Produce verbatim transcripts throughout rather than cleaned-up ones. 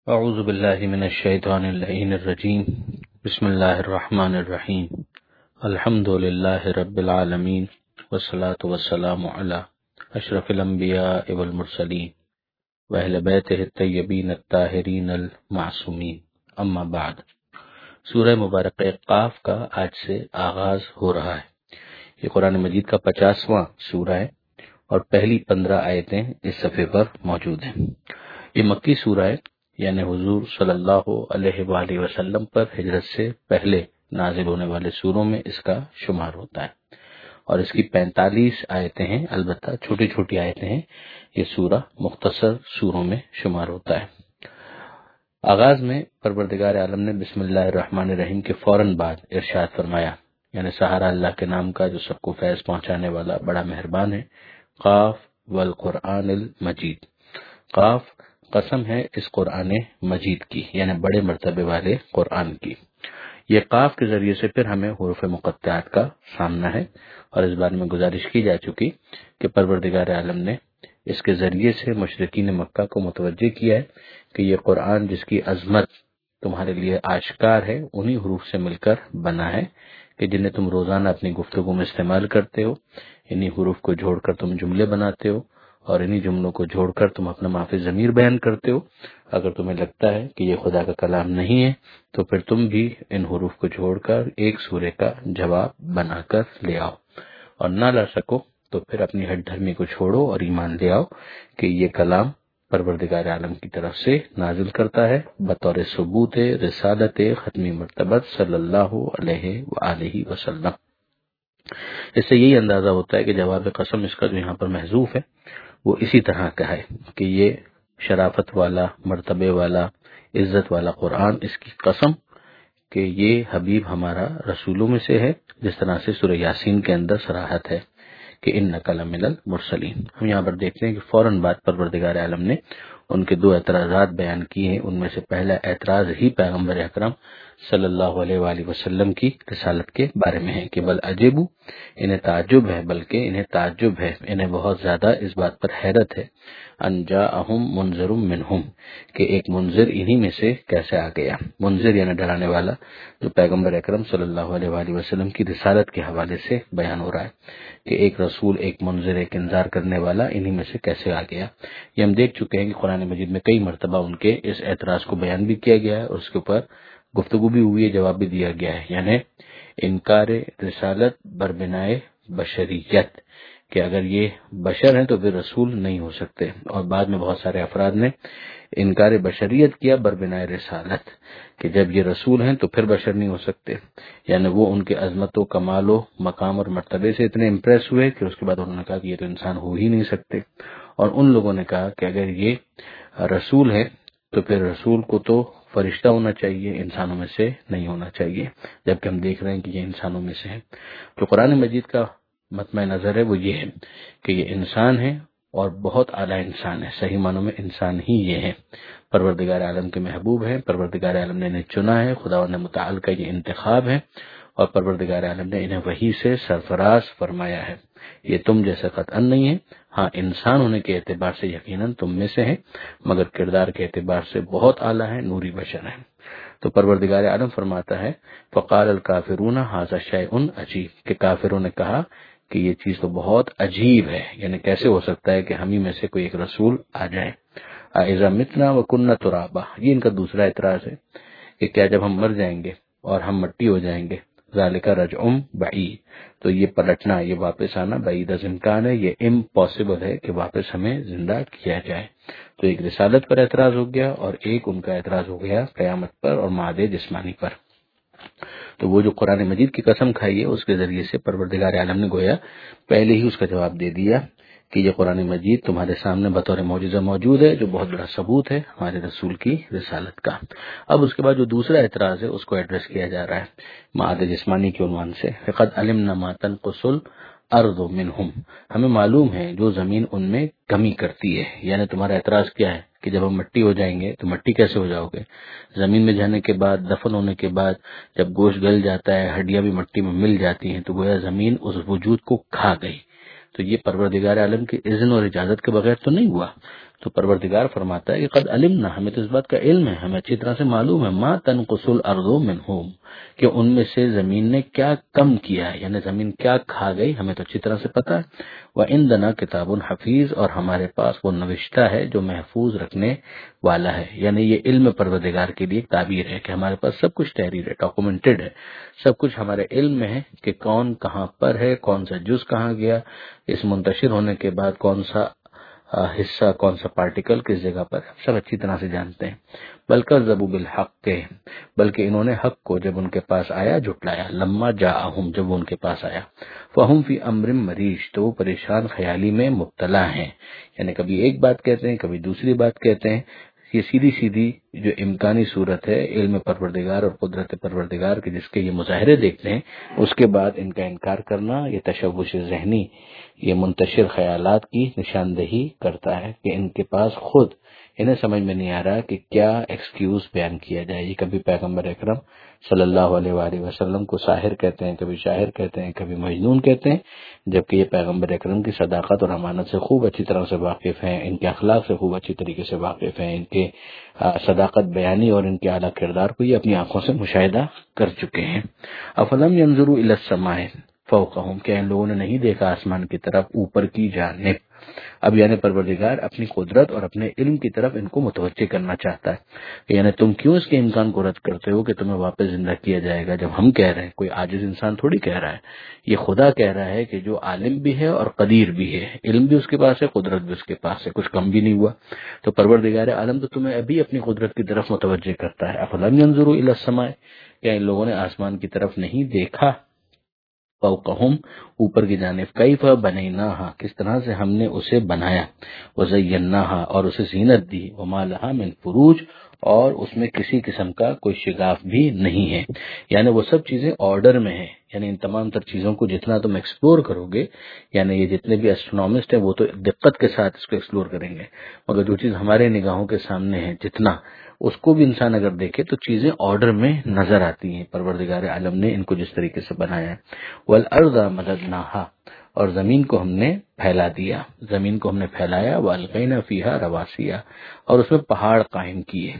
اعوذ باللہ من الشیطان اللعین الرجیم بسم اللہ الرحمن الرحیم الحمد للہ رب العالمین والصلاة والسلام علی اشرف الانبیاء والمرسلین واہل بیتہ الطیبین الطاہرین المعصومین اما بعد۔ سورہ مبارکہ قاف کا آج سے آغاز ہو رہا ہے۔ یہ قرآن مجید کا پچاسواں سورہ ہے اور پہلی پندرہ آیتیں اس صفحے پر موجود ہیں۔ یہ مکی سورہ ہے، یعنی حضور صلی اللہ علیہ وآلہ وسلم پر ہجرت سے پہلے نازل ہونے والے سوروں میں اس کا شمار ہوتا ہے، اور اس کی پینتالیس آیتیں ہیں، البتہ چھوٹی چھوٹی آیتیں ہیں۔ یہ سورہ مختصر سوروں میں شمار ہوتا ہے۔ آغاز میں پروردگار عالم نے بسم اللہ الرحمن الرحیم کے فوراً بعد ارشاد فرمایا، یعنی سہارا اللہ کے نام کا جو سب کو فیض پہنچانے والا بڑا مہربان ہے۔ قاف والقرآن المجید، قاف قسم ہے اس قرآن مجید کی، یعنی بڑے مرتبے والے قرآن کی۔ یہ قاف کے ذریعے سے پھر ہمیں حروف مقطعات کا سامنا ہے، اور اس بارے میں گزارش کی جا چکی کہ پروردگار عالم نے اس کے ذریعے سے مشرکین مکہ کو متوجہ کیا ہے کہ یہ قرآن جس کی عظمت تمہارے لیے آشکار ہے، انہی حروف سے مل کر بنا ہے کہ جنہیں تم روزانہ اپنی گفتگو میں استعمال کرتے ہو، انہی حروف کو جوڑ کر تم جملے بناتے ہو، اور انہی جملوں کو جوڑ کر تم اپنا ما فی الضمیر بیان کرتے ہو۔ اگر تمہیں لگتا ہے کہ یہ خدا کا کلام نہیں ہے تو پھر تم بھی ان حروف کو جوڑ کر ایک سورے کا جواب بنا کر لے آؤ، اور نہ لا سکو تو پھر اپنی ہٹ دھرمی کو چھوڑو اور ایمان لے آؤ کہ یہ کلام پروردگار عالم کی طرف سے نازل کرتا ہے بطور ثبوت رسالت ختمی مرتبت صلی اللہ علیہ وآلہ وسلم۔ اس سے یہی اندازہ ہوتا ہے کہ جواب قسم اس کا جو یہاں پر محذوف ہے وہ اسی طرح کا ہے کہ یہ شرافت والا، مرتبے والا، عزت والا قرآن، اس کی قسم کہ یہ حبیب ہمارا رسولوں میں سے ہے، جس طرح سے سورہ یاسین کے اندر صراحت ہے کہ انک لمن المرسلین۔ ہم یہاں پر دیکھتے ہیں کہ فوراً بعد پروردگار عالم نے ان کے دو اعتراضات بیان کیے ہیں۔ ان میں سے پہلا اعتراض ہی پیغمبر اکرم صلی اللہ علیہ وآلہ وسلم کی رسالت کے بارے میں ہے کہ بل عجیبو، انہیں تعجب ہے، بلکہ انہیں تعجب ہے، انہیں بہت زیادہ اس بات پر حیرت ہے، ان جاءہم منذر منہم، کہ ایک منذر انہی میں سے کیسے آ گیا۔ منذر یعنی ڈرانے والا، جو پیغمبر اکرم صلی اللہ علیہ وآلہ وسلم کی رسالت کے حوالے سے بیان ہو رہا ہے کہ ایک رسول، ایک منذر، ایک انذار کرنے والا انہی میں سے کیسے آ گیا۔ یہ ہم دیکھ چکے ہیں کہ قرآن مجید میں کئی مرتبہ ان کے اس اعتراض کو بیان بھی کیا گیا ہے، اور اس کے اوپر گفتگو بھی ہوئی ہے، جواب بھی دیا گیا ہے، یعنی انکار رسالت بربنائے بشریت، کہ اگر یہ بشر ہیں تو پھر رسول نہیں ہو سکتے۔ اور بعد میں بہت سارے افراد نے انکار بشریت کیا بربنائے رسالت، کہ جب یہ رسول ہیں تو پھر بشر نہیں ہو سکتے، یعنی وہ ان کے عظمت و کمال و مقام اور مرتبے سے اتنے امپریس ہوئے کہ اس کے بعد انہوں نے کہا کہ یہ تو انسان ہو ہی نہیں سکتے۔ اور ان لوگوں نے کہا کہ اگر یہ رسول ہے تو پھر رسول کو تو فرشتہ ہونا چاہیے، انسانوں میں سے نہیں ہونا چاہیے، جبکہ ہم دیکھ رہے ہیں کہ یہ انسانوں میں سے ہے۔ تو قرآن مجید کا مطمع نظر ہے وہ یہ ہے کہ یہ انسان ہے، اور بہت اعلیٰ انسان ہے، صحیح معنوں میں انسان ہی یہ ہے، پروردگار عالم کے محبوب ہیں، پروردگار عالم نے انہیں چنا ہے، خدا نے متعال کا یہ انتخاب ہے، اور پروردگار عالم نے انہیں وحی سے سرفراز فرمایا ہے۔ یہ تم جیسے قطعاً نہیں ہے، ہاں انسان ہونے کے اعتبار سے یقیناً تم میں سے ہیں، مگر کردار کے اعتبار سے بہت اعلیٰ ہیں، نوری بشر ہیں۔ تو پروردگار عالم فرماتا ہے فقال الکافرون ھذا شیء عجیب، کہ کافروں نے کہا کہ یہ چیز تو بہت عجیب ہے، یعنی کیسے ہو سکتا ہے کہ ہم ہی میں سے کوئی ایک رسول آ جائے۔ اذا متنا وکنا ترابا، یہ ان کا دوسرا اعتراض ہے کہ کیا جب ہم مر جائیں گے اور ہم مٹی ہو جائیں گے، ذالک رجع بعید، تو یہ پلٹنا، یہ واپس آنا بعید از امکان ہے، یہ امپاسبل ہے کہ واپس ہمیں زندہ کیا جائے۔ تو ایک رسالت پر اعتراض ہو گیا، اور ایک ان کا اعتراض ہو گیا قیامت پر اور معاد جسمانی پر۔ تو وہ جو قرآن مجید کی قسم کھائی ہے اس کے ذریعے سے پروردگار عالم نے گویا پہلے ہی اس کا جواب دے دیا کہ یہ قرآن مجید تمہارے سامنے بطور معجزہ موجود ہے، جو بہت بڑا ثبوت ہے ہمارے رسول کی رسالت کا۔ اب اس کے بعد جو دوسرا اعتراض ہے اس کو ایڈریس کیا جا رہا ہے معاد جسمانی کے عنوان سے، فقد علمنا ما تنقص الارض منہم، ہمیں معلوم ہے جو زمین ان میں کمی کرتی ہے۔ یعنی تمہارا اعتراض کیا ہے کہ جب ہم مٹی ہو جائیں گے تو مٹی کیسے ہو جاؤ گے؟ زمین میں جانے کے بعد، دفن ہونے کے بعد جب گوشت گل جاتا ہے، ہڈیاں بھی مٹی میں مل جاتی ہیں، تو گویا زمین اس وجود کو کھا گئی۔ تو یہ پروردگار عالم کے اذن اور اجازت کے بغیر تو نہیں ہوا۔ تو پروردگار فرماتا ہے کہ قد علمنا، ہمیں تو اس بات کا علم ہے، ہمیں اچھی طرح سے معلوم ہے، ما تنقص الارض منہم، کہ ان میں سے زمین نے کیا کم کیا ہے، یعنی زمین کیا کھا گئی، ہمیں تو اچھی طرح سے پتا ہے۔ وعندنا کتاب حفیظ، اور ہمارے پاس وہ نوشتہ ہے جو محفوظ رکھنے والا ہے، یعنی یہ علم پروردگار کے لیے ایک تعبیر ہے کہ ہمارے پاس سب کچھ تحریر ہے، ڈاکومنٹڈ ہے، سب کچھ ہمارے علم میں ہے کہ کون کہاں پر ہے، کون سا جز کہاں گیا، اس منتشر ہونے کے بعد کون سا حصہ، کون سا پارٹیکل کس جگہ پر، سب اچھی طرح سے جانتے ہیں۔ بلکہ ذبو بالحق کے، بلکہ انہوں نے حق کو جب ان کے پاس آیا جھٹلایا، لما جاءہم، جب وہ ان کے پاس آیا، فہم فی امر مریج، تو وہ پریشان خیالی میں مبتلا ہیں، یعنی کبھی ایک بات کہتے ہیں کبھی دوسری بات کہتے ہیں۔ یہ سیدھی سیدھی جو امکانی صورت ہے علم پروردگار اور قدرت پروردگار کے جس کے یہ مظاہرے دیکھتے ہیں، اس کے بعد ان کا انکار کرنا، یہ تشوش ذہنی، یہ منتشر خیالات کی نشاندہی کرتا ہے کہ ان کے پاس خود انہیں سمجھ میں نہیں آ رہا کہ کیا ایکسکیوز بیان کیا جائے۔ یہ کبھی پیغمبر اکرم صلی اللہ علیہ وآلہ وسلم کو ساحر کہتے ہیں، کبھی شاعر کہتے ہیں، کبھی مجنون کہتے ہیں، جبکہ یہ پیغمبر اکرم کی صداقت اور امانت سے خوب اچھی طرح سے واقف ہیں، ان کے اخلاق سے خوب اچھی طریقے سے واقف ہیں، ان کے صداقت بیانی اور ان کے اعلیٰ کردار کو یہ اپنی آنکھوں سے مشاہدہ کر چکے ہیں۔ افلم ينظروا الى السماء فوقهم، کیا ان لوگوں نے نہیں دیکھا آسمان کی طرف اوپر کی جانب؟ اب یعنی پروردگار اپنی قدرت اور اپنے علم کی طرف ان کو متوجہ کرنا چاہتا ہے، یعنی تم کیوں اس کے امکان کو رد کرتے ہو کہ تمہیں واپس زندہ کیا جائے گا، جب ہم کہہ رہے ہیں، کوئی عاجز انسان تھوڑی کہہ رہا ہے، یہ خدا کہہ رہا ہے کہ جو عالم بھی ہے اور قدیر بھی ہے، علم بھی اس کے پاس ہے، قدرت بھی اس کے پاس ہے، کچھ کم بھی نہیں ہوا۔ تو پروردگار عالم تو تمہیں ابھی اپنی قدرت کی طرف متوجہ کرتا ہے۔ افلم ينظروا الى السماء، کیا ان لوگوں نے آسمان کی طرف نہیں دیکھا؟ فوقہم، اوپر کی جانب، کیف بنیناہا، کس طرح سے ہم نے اسے بنایا، وزیناہا، اور اسے زینت دی، وما لہا من فروج، اور اس میں کسی قسم کا کوئی شگاف بھی نہیں ہے، یعنی وہ سب چیزیں آرڈر میں ہیں، یعنی ان تمام تر چیزوں کو جتنا تم ایکسپلور کرو گے، یعنی یہ جتنے بھی اسٹرونومسٹ ہیں وہ تو دقت کے ساتھ اس کو ایکسپلور کریں گے، مگر جو چیز ہمارے نگاہوں کے سامنے ہے جتنا، اس کو بھی انسان اگر دیکھے تو چیزیں آرڈر میں نظر آتی ہیں۔ پروردگار عالم نے ان کو جس طریقے سے بنایا ہے۔ والارض مددناہا، اور زمین کو ہم نے پھیلا دیا، زمین کو ہم نے پھیلایا، والقینا فیہا رواسیا، اور اس میں پہاڑ قائم کیے،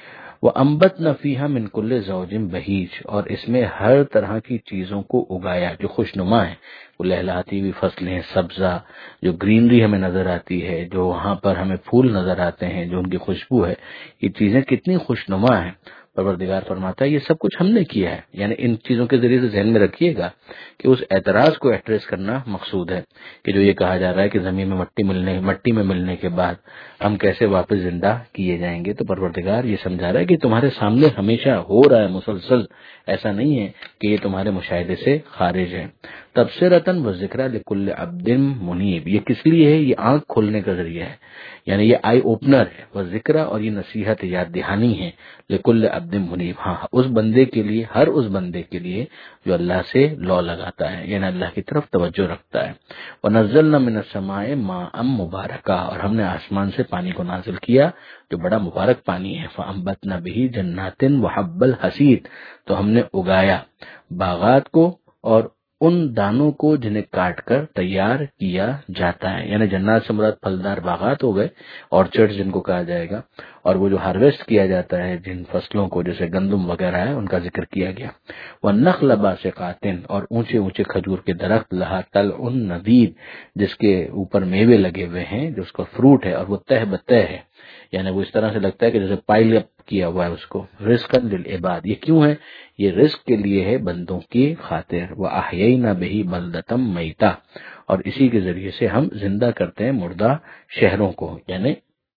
وانبتنا فیہا من کل زوج بہیج، اور اس میں ہر طرح کی چیزوں کو اگایا جو خوشنما ہے، وہ لہلاتی ہوئی فصلیں، سبزہ، جو گرینری ہمیں نظر آتی ہے، جو وہاں پر ہمیں پھول نظر آتے ہیں، جو ان کی خوشبو ہے، یہ چیزیں کتنی خوشنما ہیں۔ پروردگار فرماتا ہے یہ سب کچھ ہم نے کیا ہے، یعنی ان چیزوں کے ذریعے سے ذہن میں رکھیے گا کہ اس اعتراض کو ایڈریس کرنا مقصود ہے کہ جو یہ کہا جا رہا ہے کہ زمین میں مٹی ملنے مٹی میں ملنے کے بعد ہم کیسے واپس زندہ کیے جائیں گے، تو پروردگار یہ سمجھا رہا ہے کہ تمہارے سامنے ہمیشہ ہو رہا ہے، مسلسل، ایسا نہیں ہے کہ یہ تمہارے مشاہدے سے خارج ہے۔ تبصرۃ و ذکریٰ لکل عبد منیب، یہ کس لیے ہے؟ یہ آنکھ کھولنے کا ذریعہ ہے، یعنی یہ آئی اوپنر ہے، وہ ذکرہ، اور یہ نصیحت یاد دہانی ہے، لکل عبد منیب، ہاں اس بندے کے لیے، ہر اس بندے کے لیے جو اللہ سے لو لگاتا ہے، یعنی اللہ کی طرف توجہ رکھتا ہے۔ وَنَزَّلْنَا مِنَ السَّمَاءِ مَاءً مُبَارَكًا، اور ہم نے آسمان سے پانی کو نازل کیا جو بڑا مبارک پانی ہے، فَأَنبَتْنَا بِهِ جَنَّاتٍ وَحَبَّ الْحَصِيدِ، تو ہم نے اگایا باغات کو اور ان دانوں کو جنہیں کاٹ کر تیار کیا جاتا ہے، یعنی جنات سے مراد پھلدار باغات ہو گئے، اورچرڈ جن کو کہا جائے گا، اور وہ جو ہارویسٹ کیا جاتا ہے جن فصلوں کو جیسے گندم وغیرہ ہے ان کا ذکر کیا گیا۔ وَالنَّخْلَ بَاسِقَاتٍ، اور اونچے اونچے کھجور کے درخت، لہا طلع نضید، جس کے اوپر میوے لگے ہوئے ہیں، جو اس کا فروٹ ہے اور وہ تہ بتہ ہے، یعنی وہ اس طرح سے لگتا ہے کہ جیسے پائل اپ کیا ہوا ہے اس کو۔ رزقاً للعباد، یہ کیوں ہے؟ یہ رزق کے لیے ہے بندوں کی خاطر۔ وَأَحْيَيْنَا بِهِ بَلْدَةً مَيْتًا، اور اسی کے ذریعے سے ہم زندہ کرتے ہیں مردہ شہروں کو، یعنی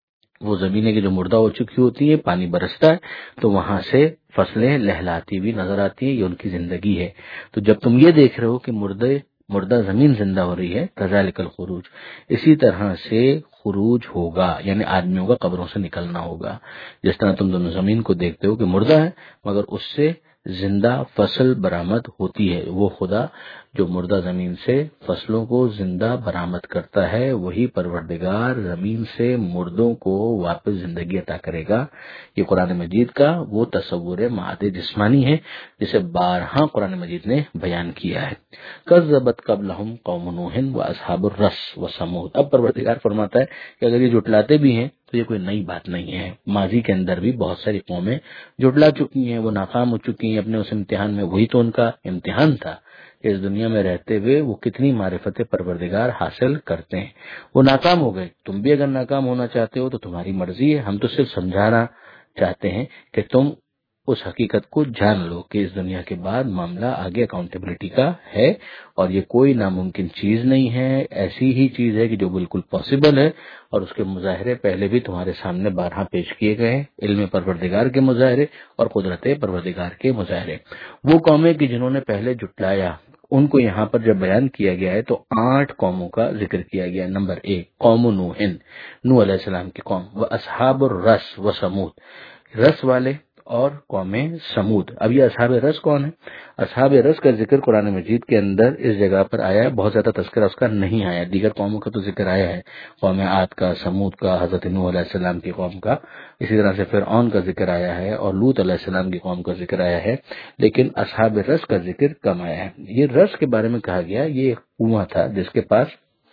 وہ زمینیں کی جو مردہ ہو چکی ہوتی ہیں، پانی برستا ہے تو وہاں سے فصلیں لہلاتی ہوئی نظر آتی ہیں، یہ ان کی زندگی ہے۔ تو جب تم یہ دیکھ رہے ہو کہ مردے مردہ زمین زندہ ہو رہی ہے، کذالک الخروج، اسی طرح سے خروج ہوگا، یعنی آدمیوں کا قبروں سے نکلنا ہوگا۔ جس طرح تم دونوں زمین کو دیکھتے ہو کہ مردہ ہے مگر اس سے زندہ فصل برآمد ہوتی ہے۔ وہ خدا جو مردہ زمین سے فصلوں کو زندہ برآمد کرتا ہے، وہی پروردگار زمین سے مردوں کو واپس زندگی عطا کرے گا۔ یہ قرآن مجید کا وہ تصور معاد جسمانی ہے جسے بارہا قرآن مجید نے بیان کیا ہے۔ کذبت قبلہم قوم نوح و اصحاب الرس و ثمود۔ اب پروردگار فرماتا ہے کہ اگر یہ جھٹلاتے بھی ہیں تو یہ کوئی نئی بات نہیں ہے، ماضی کے اندر بھی بہت ساری قومیں جھٹلا چکی ہیں، وہ ناکام ہو چکی ہیں اپنے اس امتحان میں۔ وہی تو ان کا امتحان تھا کہ اس دنیا میں رہتے ہوئے وہ کتنی معرفت پروردگار حاصل کرتے ہیں۔ وہ ناکام ہو گئے، تم بھی اگر ناکام ہونا چاہتے ہو تو تمہاری مرضی ہے، ہم تو صرف سمجھانا چاہتے ہیں کہ تم اس حقیقت کو جان لو کہ اس دنیا کے بعد معاملہ آگے اکاؤنٹیبلٹی کا ہے، اور یہ کوئی ناممکن چیز نہیں ہے، ایسی ہی چیز ہے کہ جو بالکل پاسبل ہے، اور اس کے مظاہرے پہلے بھی تمہارے سامنے بارہا پیش کیے گئے ہیں، علم پروردگار کے مظاہرے اور قدرت پروردگار کے مظاہرے۔ وہ قومیں کہ جنہوں نے پہلے جھٹلایا، ان کو یہاں پر جب بیان کیا گیا ہے تو آٹھ قوموں کا ذکر کیا گیا ہے۔ نمبر ایک قوم نوح، نوح علیہ السلام کی قوم، وہ اصحاب الرس و ثمود، رس والے اور قوم سمود۔ اب یہ اصحاب رس کون ہے؟ اصحاب رس کا ذکر قرآن مجید کے اندر اس جگہ پر آیا ہے، بہت زیادہ تذکرہ اس کا نہیں آیا، دیگر قوموں کا تو ذکر آیا ہے، قوم عاد کا، سمود کا، حضرت نوح علیہ السلام کی قوم کا، اسی طرح سے فرعون کا ذکر آیا ہے اور لوط علیہ السلام کی قوم کا ذکر آیا ہے، لیکن اصحاب رس کا ذکر کم آیا ہے۔ یہ رس کے بارے میں کہا گیا یہ ایک کنواں تھا جس کے پاس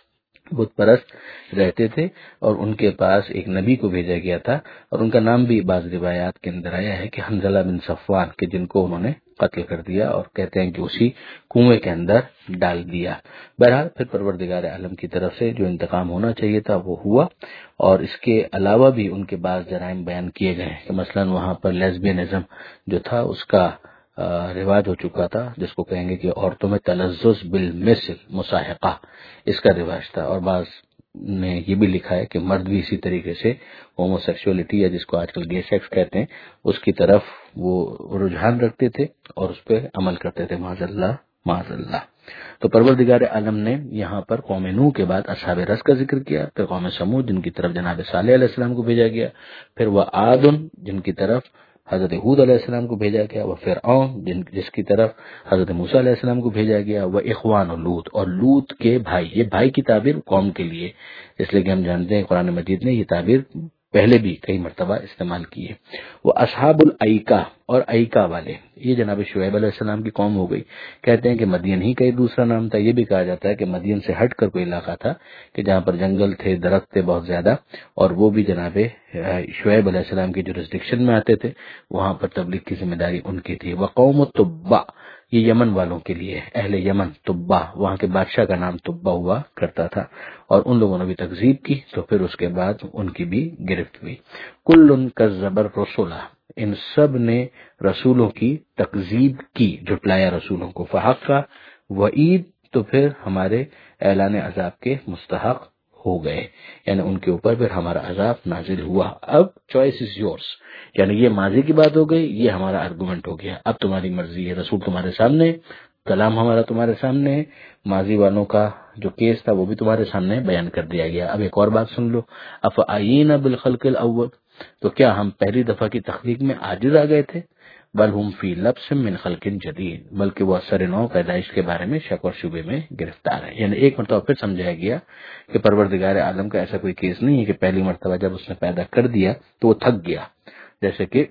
بت پرست رہتے تھے، اور ان کے پاس ایک نبی کو بھیجا گیا تھا، اور ان کا نام بھی بعض روایات کے اندر آیا ہے کہ حنظلہ بن صفوان، کہ جن کو انہوں نے قتل کر دیا، اور کہتے ہیں کہ اسی کنویں کے اندر ڈال دیا۔ بہرحال پھر پروردگار عالم کی طرف سے جو انتقام ہونا چاہیے تھا وہ ہوا، اور اس کے علاوہ بھی ان کے بعض جرائم بیان کیے گئے کہ مثلا وہاں پر لیزبینزم جو تھا اس کا رواج ہو چکا تھا، جس کو کہیں گے کہ عورتوں میں تلذذ بالمثل مصاحقہ، اس کا رواج تھا، اور بعض نے یہ بھی لکھا ہے کہ مرد بھی اسی طریقے سے ہومو سیکسولیٹی، یا جس کو آج کل گے سیکس کہتے ہیں، اس کی طرف وہ رجحان رکھتے تھے اور اس پہ عمل کرتے تھے، معاذ اللہ معاذ اللہ۔ تو پروردگار عالم نے یہاں پر قوم نوح کے بعد اصحاب رس کا ذکر کیا، پھر قوم سمود جن کی طرف جناب صالح علیہ السلام کو بھیجا گیا، پھر وہ عاد جن کی طرف حضرت ہود علیہ السلام کو بھیجا گیا، وہ فرعون جن جس کی طرف حضرت موسیٰ علیہ السلام کو بھیجا گیا، وہ اخوان لوط، اور لوط کے بھائی۔ یہ بھائی کی تعبیر قوم کے لیے، اس لیے کہ ہم جانتے ہیں قرآن مجید نے یہ تعبیر پہلے بھی کئی مرتبہ استعمال کی ہے۔ وہ اصحاب الایکہ، اور ایکا والے، یہ جناب شعیب علیہ السلام کی قوم ہو گئی۔ کہتے ہیں کہ مدین ہی کا ایک دوسرا نام تھا، یہ بھی کہا جاتا ہے کہ مدین سے ہٹ کر کوئی علاقہ تھا کہ جہاں پر جنگل تھے، درخت تھے بہت زیادہ، اور وہ بھی جناب شعیب علیہ السلام کی جورسڈکشن میں آتے تھے، وہاں پر تبلیغ کی ذمہ داری ان کی تھی۔ وقوم تبع، یہ یمن والوں کے لیے، اہل یمن، تبع وہاں کے بادشاہ کا نام تبع ہوا کرتا تھا، اور ان لوگوں نے بھی تکذیب کی تو پھر اس کے بعد ان کی بھی گرفت ہوئی۔ کل کذب الرسل، ان سب نے رسولوں کی تکذیب کی، جھٹلایا رسولوں کو، فحق کا وعید، تو پھر ہمارے اعلان عذاب کے مستحق ہو گئے، یعنی ان کے اوپر پھر ہمارا عذاب نازل ہوا۔ اب چوائس از یورس، یعنی یہ ماضی کی بات ہو گئی، یہ ہمارا آرگومنٹ ہو گیا، اب تمہاری مرضی ہے، رسول تمہارے سامنے، کلام ہمارا تمہارے سامنے ہے، ماضی والوں کا جو کیس تھا وہ بھی تمہارے سامنے بیان کر دیا گیا۔ اب ایک اور بات سن لو، افعین بالخلق الاول، تو کیا ہم پہلی دفعہ کی تخلیق میں عاجز آ گئے تھے؟ بل ہم فی لبس من خلق جدید، بلکہ وہ اثر نو پیدائش کے بارے میں شک اور شبے میں گرفتار ہے۔ یعنی ایک مرتبہ پھر سمجھایا گیا کہ پروردگار عالم کا ایسا کوئی کیس نہیں ہے کہ پہلی مرتبہ جب اس نے پیدا کر دیا تو وہ تھک گیا، جیسے کہ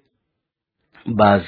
بعض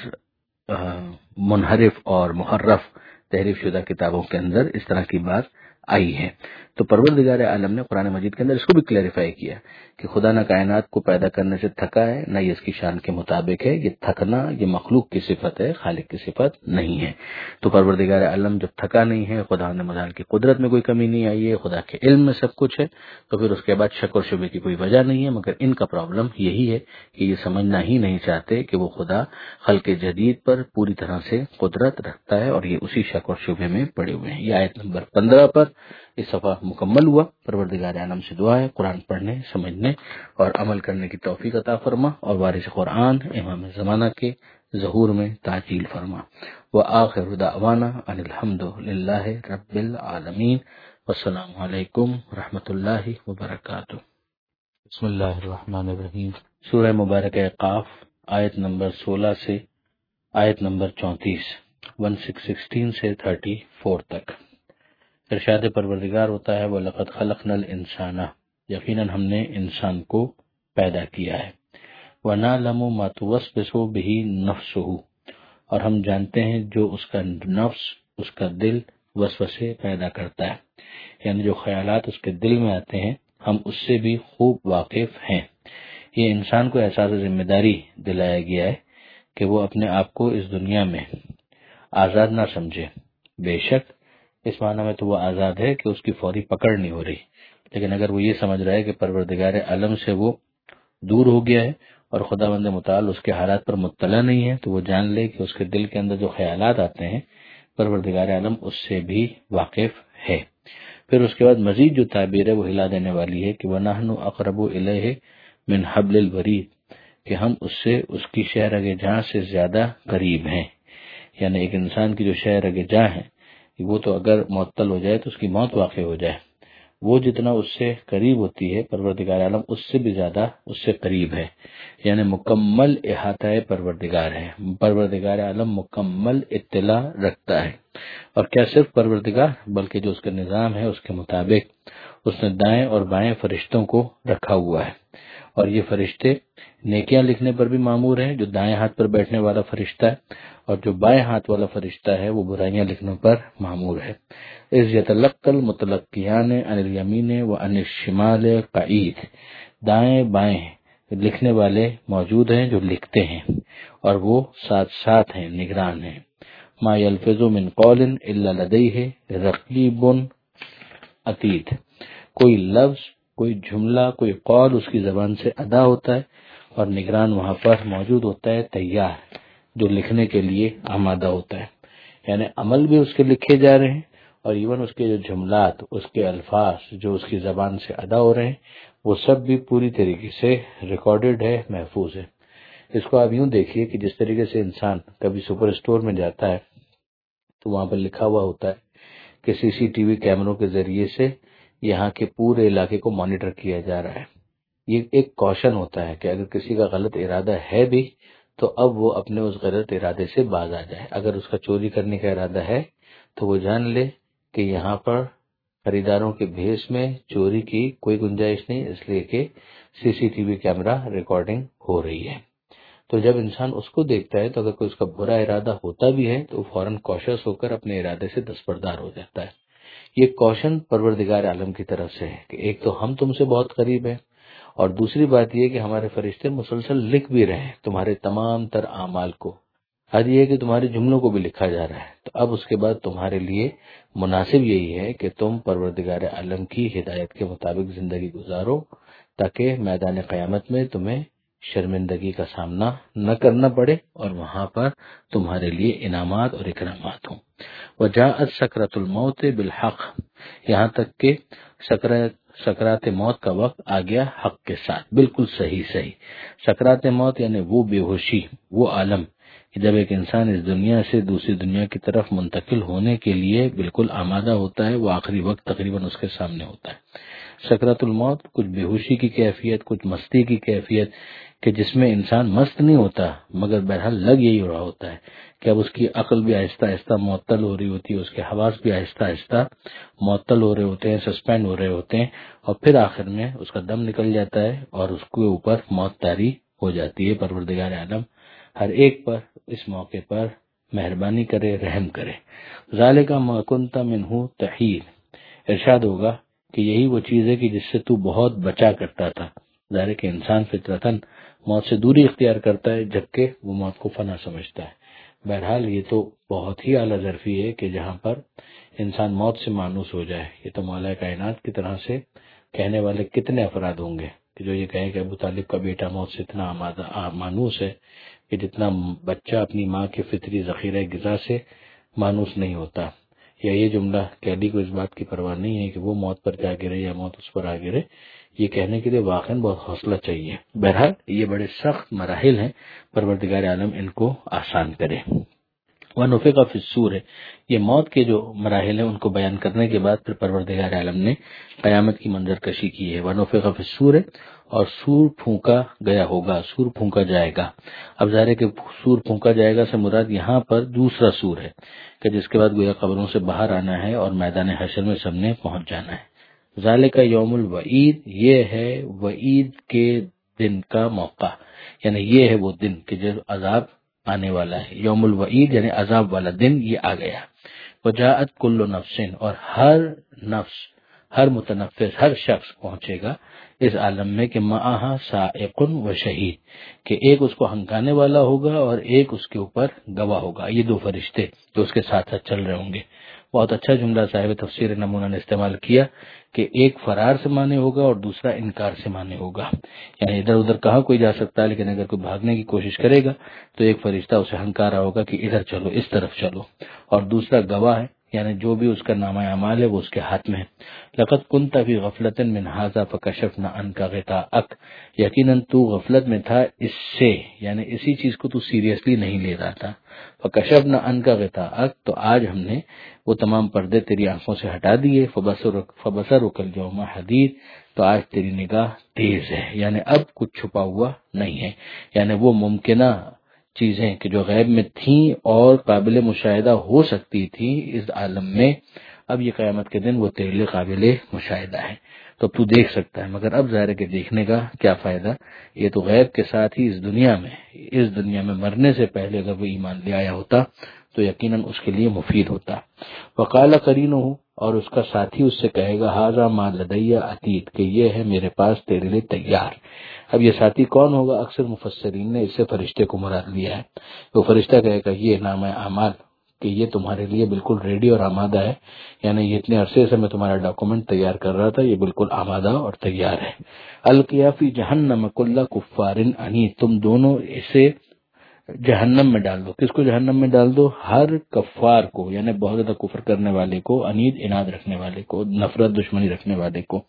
منحرف اور محرف تحریف شدہ کتابوں کے اندر اس طرح کی بات آئی ہے۔ تو پروردگار عالم نے قرآن مجید کے اندر اس کو بھی کلیریفائی کیا کہ خدا نہ کائنات کو پیدا کرنے سے تھکا ہے، نہ یہ اس کی شان کے مطابق ہے، یہ تھکنا یہ مخلوق کی صفت ہے، خالق کی صفت نہیں ہے۔ تو پروردگار عالم جب تھکا نہیں ہے، خدا نے متعال کی قدرت میں کوئی کمی نہیں آئی ہے، خدا کے علم میں سب کچھ ہے، تو پھر اس کے بعد شک اور شبے کی کوئی وجہ نہیں ہے، مگر ان کا پرابلم یہی ہے کہ یہ سمجھنا ہی نہیں چاہتے کہ وہ خدا خلق جدید پر پوری طرح سے قدرت رکھتا ہے، اور یہ اسی شک اور شبے میں پڑے ہوئے ہیں۔ یہ آیت نمبر پندرہ پر یہ صفحہ مکمل ہوا۔ پروردگار عالم سے دعا ہے قرآن پڑھنے، سمجھنے اور عمل کرنے کی توفیق عطا فرما، اور وارث قرآن امام زمانہ کے ظہور میں تعجیل فرما۔ وآخر دعوانا ان الحمد للہ رب العالمین، والسلام علیکم ورحمۃ اللہ وبرکاتہ۔ بسم اللہ الرحمن الرحیم۔ سورہ مبارکہ قاف، آیت نمبر سولہ سے آیت نمبر چونتیس ون سکس سکسٹین سے تھرٹی فور تک ارشاد پروردگار ہوتا ہے وَلَقَدْ خَلَقْنَا الْإِنسَانَ، یقیناً ہم نے انسان کو پیدا کیا ہے، وَنَعْلَمُ مَا تُوَسْوِسُ بِهِ نَفْسُهُ، اور ہم جانتے ہیں جو اس کا نفس، اس کا دل وسوسے پیدا کرتا ہے، یعنی جو خیالات اس کے دل میں آتے ہیں ہم اس سے بھی خوب واقف ہیں۔ یہ انسان کو احساس ذمہ داری دلایا گیا ہے کہ وہ اپنے آپ کو اس دنیا میں آزاد نہ سمجھے۔ بے شک اس معنی میں تو وہ آزاد ہے کہ اس کی فوری پکڑ نہیں ہو رہی، لیکن اگر وہ یہ سمجھ رہا ہے کہ پروردگار عالم سے وہ دور ہو گیا ہے اور خدا بند متعال اس کے حالات پر مطلع نہیں ہے، تو وہ جان لے کہ اس کے دل کے اندر جو خیالات آتے ہیں پروردگار عالم اس سے بھی واقف ہے۔ پھر اس کے بعد مزید جو تعبیر ہے وہ ہلا دینے والی ہے کہ وَنَحْنُ أَقْرَبُ إِلَيْهِ مِنْ حَبْلِ الْوَرِيدِ، کہ ہم اس سے اس کی شہ رگ جاں سے زیادہ قریب ہیں، یعنی ایک انسان کی جو شہ رگ جاں ہے وہ تو اگر معطل ہو جائے تو اس کی موت واقع ہو جائے، وہ جتنا اس سے قریب ہوتی ہے پروردگار عالم اس سے بھی زیادہ اس سے قریب ہے، یعنی مکمل احاطہ پروردگار ہے، پروردگار عالم مکمل اطلاع رکھتا ہے۔ اور کیا صرف پروردگار بلکہ جو اس کا نظام ہے اس کے مطابق اس نے دائیں اور بائیں فرشتوں کو رکھا ہوا ہے، اور یہ فرشتے نیکیاں لکھنے پر بھی مامور ہیں، جو دائیں ہاتھ پر بیٹھنے والا فرشتہ ہے، اور جو بائیں ہاتھ والا فرشتہ ہے وہ برائیاں لکھنے پر مامور ہے۔ اذ یتلقى المتلقیان عن الیمین وعن الشمال قعید، دائیں بائیں لکھنے والے موجود ہیں جو لکھتے ہیں اور وہ ساتھ ساتھ ہیں، نگران ہیں۔ ما یلفظ من قول الا لدیہ رقیب عتید، کوئی لفظ، کوئی جملہ، کوئی قول اس کی زبان سے ادا ہوتا ہے اور نگران وہاں پر موجود ہوتا ہے، تیار، جو لکھنے کے لیے آمادہ ہوتا ہے، یعنی عمل بھی اس کے لکھے جا رہے ہیں اور ایون اس کے جو جملات، اس کے الفاظ جو اس کی زبان سے ادا ہو رہے ہیں وہ سب بھی پوری طریقے سے ریکارڈڈ ہے، محفوظ ہے۔ اس کو آپ یوں دیکھیے کہ جس طریقے سے انسان کبھی سپر اسٹور میں جاتا ہے تو وہاں پر لکھا ہوا ہوتا ہے کہ سی سی ٹی وی کیمروں کے ذریعے سے یہاں کے پورے علاقے کو مانیٹر کیا جا رہا ہے۔ یہ ایک کوشن ہوتا ہے کہ اگر کسی کا غلط ارادہ ہے بھی تو اب وہ اپنے اس غلط ارادے سے باز آ جائے۔ اگر اس کا چوری کرنے کا ارادہ ہے تو وہ جان لے کہ یہاں پر خریداروں کے بھیس میں چوری کی کوئی گنجائش نہیں، اس لیے کہ C C T V camera recording ہو رہی ہے۔ تو جب انسان اس کو دیکھتا ہے تو اگر کوئی اس کا برا ارادہ ہوتا بھی ہے تو فوراً کوشش ہو کر اپنے ارادے سے دستبردار ہو جاتا ہے۔ یہ کوشن پروردگار عالم کی طرف سے ہے کہ ایک تو ہم تم سے بہت قریب ہیں، اور دوسری بات یہ کہ ہمارے فرشتے مسلسل لکھ بھی رہے ہیں تمہارے تمام تر اعمال کو، حد یہ ہے کہ تمہارے جملوں کو بھی لکھا جا رہا ہے۔ تو اب اس کے بعد تمہارے لیے مناسب یہی ہے کہ تم پروردگار عالم کی ہدایت کے مطابق زندگی گزارو تاکہ میدان قیامت میں تمہیں شرمندگی کا سامنا نہ کرنا پڑے اور وہاں پر تمہارے لیے انعامات اور اکرامات ہوں۔ وجاءت سکرۃ الموت بالحق، یہاں تک کہ سکرات سکرات موت کا وقت آ گیا حق کے ساتھ، بالکل صحیح صحیح۔ سکرات موت یعنی وہ بے ہوشی، وہ عالم جب ایک انسان اس دنیا سے دوسری دنیا کی طرف منتقل ہونے کے لیے بالکل آمادہ ہوتا ہے، وہ آخری وقت تقریباً اس کے سامنے ہوتا ہے۔ سکرات الموت کچھ بے ہوشی کی کیفیت، کچھ مستی کی کیفیت کہ جس میں انسان مست نہیں ہوتا مگر بہرحال لگ یہی رہا ہوتا ہے کہ اب اس کی عقل بھی آہستہ آہستہ معطل ہو رہی ہوتی ہے، اس کے حواس بھی آہستہ آہستہ معطل ہو رہے ہوتے ہیں، سسپینڈ ہو رہے ہوتے ہیں، اور پھر آخر میں اس کا دم نکل جاتا ہے اور اس کے اوپر موت طاری ہو جاتی ہے۔ پروردگار عالم ہر ایک پر اس موقع پر مہربانی کرے، رحم کرے۔ ذالک ما کنت منہ تحید، ارشاد ہوگا کہ یہی وہ چیز ہے کہ جس سے تو بہت بچا کرتا تھا۔ ظاہر ہے کہ انسان فطرتاً موت سے دوری اختیار کرتا ہے جبکہ وہ موت کو فنا سمجھتا ہے۔ بہرحال یہ تو بہت ہی اعلیٰ ظرفی ہے کہ جہاں پر انسان موت سے مانوس ہو جائے۔ یہ تو مولا کائنات کی طرح سے کہنے والے کتنے افراد ہوں گے کہ جو یہ کہیں کہ ابو طالب کا بیٹا موت سے اتنا مانوس ہے کہ جتنا بچہ اپنی ماں کے فطری ذخیرہ غذا سے مانوس نہیں ہوتا، یا یہ جملہ کیلی کو اس بات کی پرواہ نہیں ہے کہ وہ موت پر جا گرے یا موت اس پر آ گرے، یہ کہنے کے لیے واقعاً بہت حوصلہ چاہیے۔ بہرحال یہ بڑے سخت مراحل ہیں، پروردگار عالم ان کو آسان کرے۔ ونفخ فی الصور ہے، یہ موت کے جو مراحل ہیں ان کو بیان کرنے کے بعد پھر پروردگار عالم نے قیامت کی منظر کشی کی ہے۔ ونفخ فی الصور ہے، اور سور پھونکا گیا ہوگا، سور پھونکا جائے گا۔ اب ظاہر ہے کہ سور پھونکا جائے گا سے مراد یہاں پر دوسرا سور ہے کہ جس کے بعد گویا قبروں سے باہر آنا ہے اور میدان حشر میں سب نے پہنچ جانا ہے۔ ذالک یوم الوعید، یہ ہے وعید کے دن کا موقع، یعنی یہ ہے وہ دن کہ جب عذاب آنے والا ہے۔ یوم الوعید یعنی عذاب والا دن یہ آ گیا۔ وجاءت کل نفس، اور ہر نفس، ہر متنفس، ہر شخص پہنچے گا اس عالم میں کہ معہا سائق و شہید، کہ ایک اس کو ہنکانے والا ہوگا اور ایک اس کے اوپر گواہ ہوگا، یہ دو فرشتے جو اس کے ساتھ ساتھ چل رہے ہوں گے۔ بہت اچھا جملہ صاحب تفسیر نمونہ نے استعمال کیا کہ ایک فرار سے مانے ہوگا اور دوسرا انکار سے مانے ہوگا، یعنی ادھر ادھر کہاں کوئی جا سکتا ہے، لیکن اگر کوئی بھاگنے کی کوشش کرے گا تو ایک فرشتہ اسے ہنکارا ہوگا کہ ادھر چلو، اس طرف چلو، اور دوسرا گواہ ہے، یعنی جو بھی اس کا نامہ اعمال ہے وہ اس کے ہاتھ میں ہے۔ لقد كنت في غفلة من هذا فكشفنا عنك غطاءك، یقیناً تو غفلت میں تھا اس سے، یعنی اسی چیز کو تو سیریسلی نہیں لے رہا تھا۔ فكشفنا عنك غطاءك، تو آج ہم نے وہ تمام پردے تیری آنکھوں سے ہٹا دیے۔ فبصرك فبصرك اليوم حديد، تو آج تیری نگاہ تیز ہے، یعنی اب کچھ چھپا ہوا نہیں ہے، یعنی وہ ممکنہ چیزیں کہ جو غیب میں تھیں اور قابل مشاہدہ ہو سکتی تھی اس عالم میں، اب یہ قیامت کے دن وہ تیرے لیے قابل مشاہدہ ہے، تو تو دیکھ سکتا ہے۔ مگر اب ظاہر ہے کہ دیکھنے کا کیا فائدہ، یہ تو غیب کے ساتھ ہی اس دنیا میں اس دنیا میں مرنے سے پہلے اگر وہ ایمان لے آیا ہوتا تو یقیناً اس کے لیے مفید ہوتا۔ وقال قرینہ، اور اس کا ساتھی اس سے کہے گا ھذا ما لدی عتید، کہ یہ ہے میرے پاس تیرے لیے تیار۔ اب یہ ساتھی کون ہوگا؟ اکثر مفسرین نے اس سے فرشتے کو مراد لیا ہے۔ وہ فرشتہ کہے گا یہ نامہ اعمال کہ یہ تمہارے لیے بالکل ریڈی اور آمادہ ہے، یعنی یہ اتنے عرصے سے میں تمہارا ڈاکومنٹ تیار کر رہا تھا، یہ بالکل آمادہ اور تیار ہے۔ القیا فی جہنم کل کفار عنید، تم دونوں اسے جہنم میں ڈال دو۔ کس کو جہنم میں ڈال دو؟ ہر کفار کو، یعنی بہت زیادہ کفر کرنے والے کو، عنید اناد رکھنے والے کو، نفرت دشمنی رکھنے والے کو۔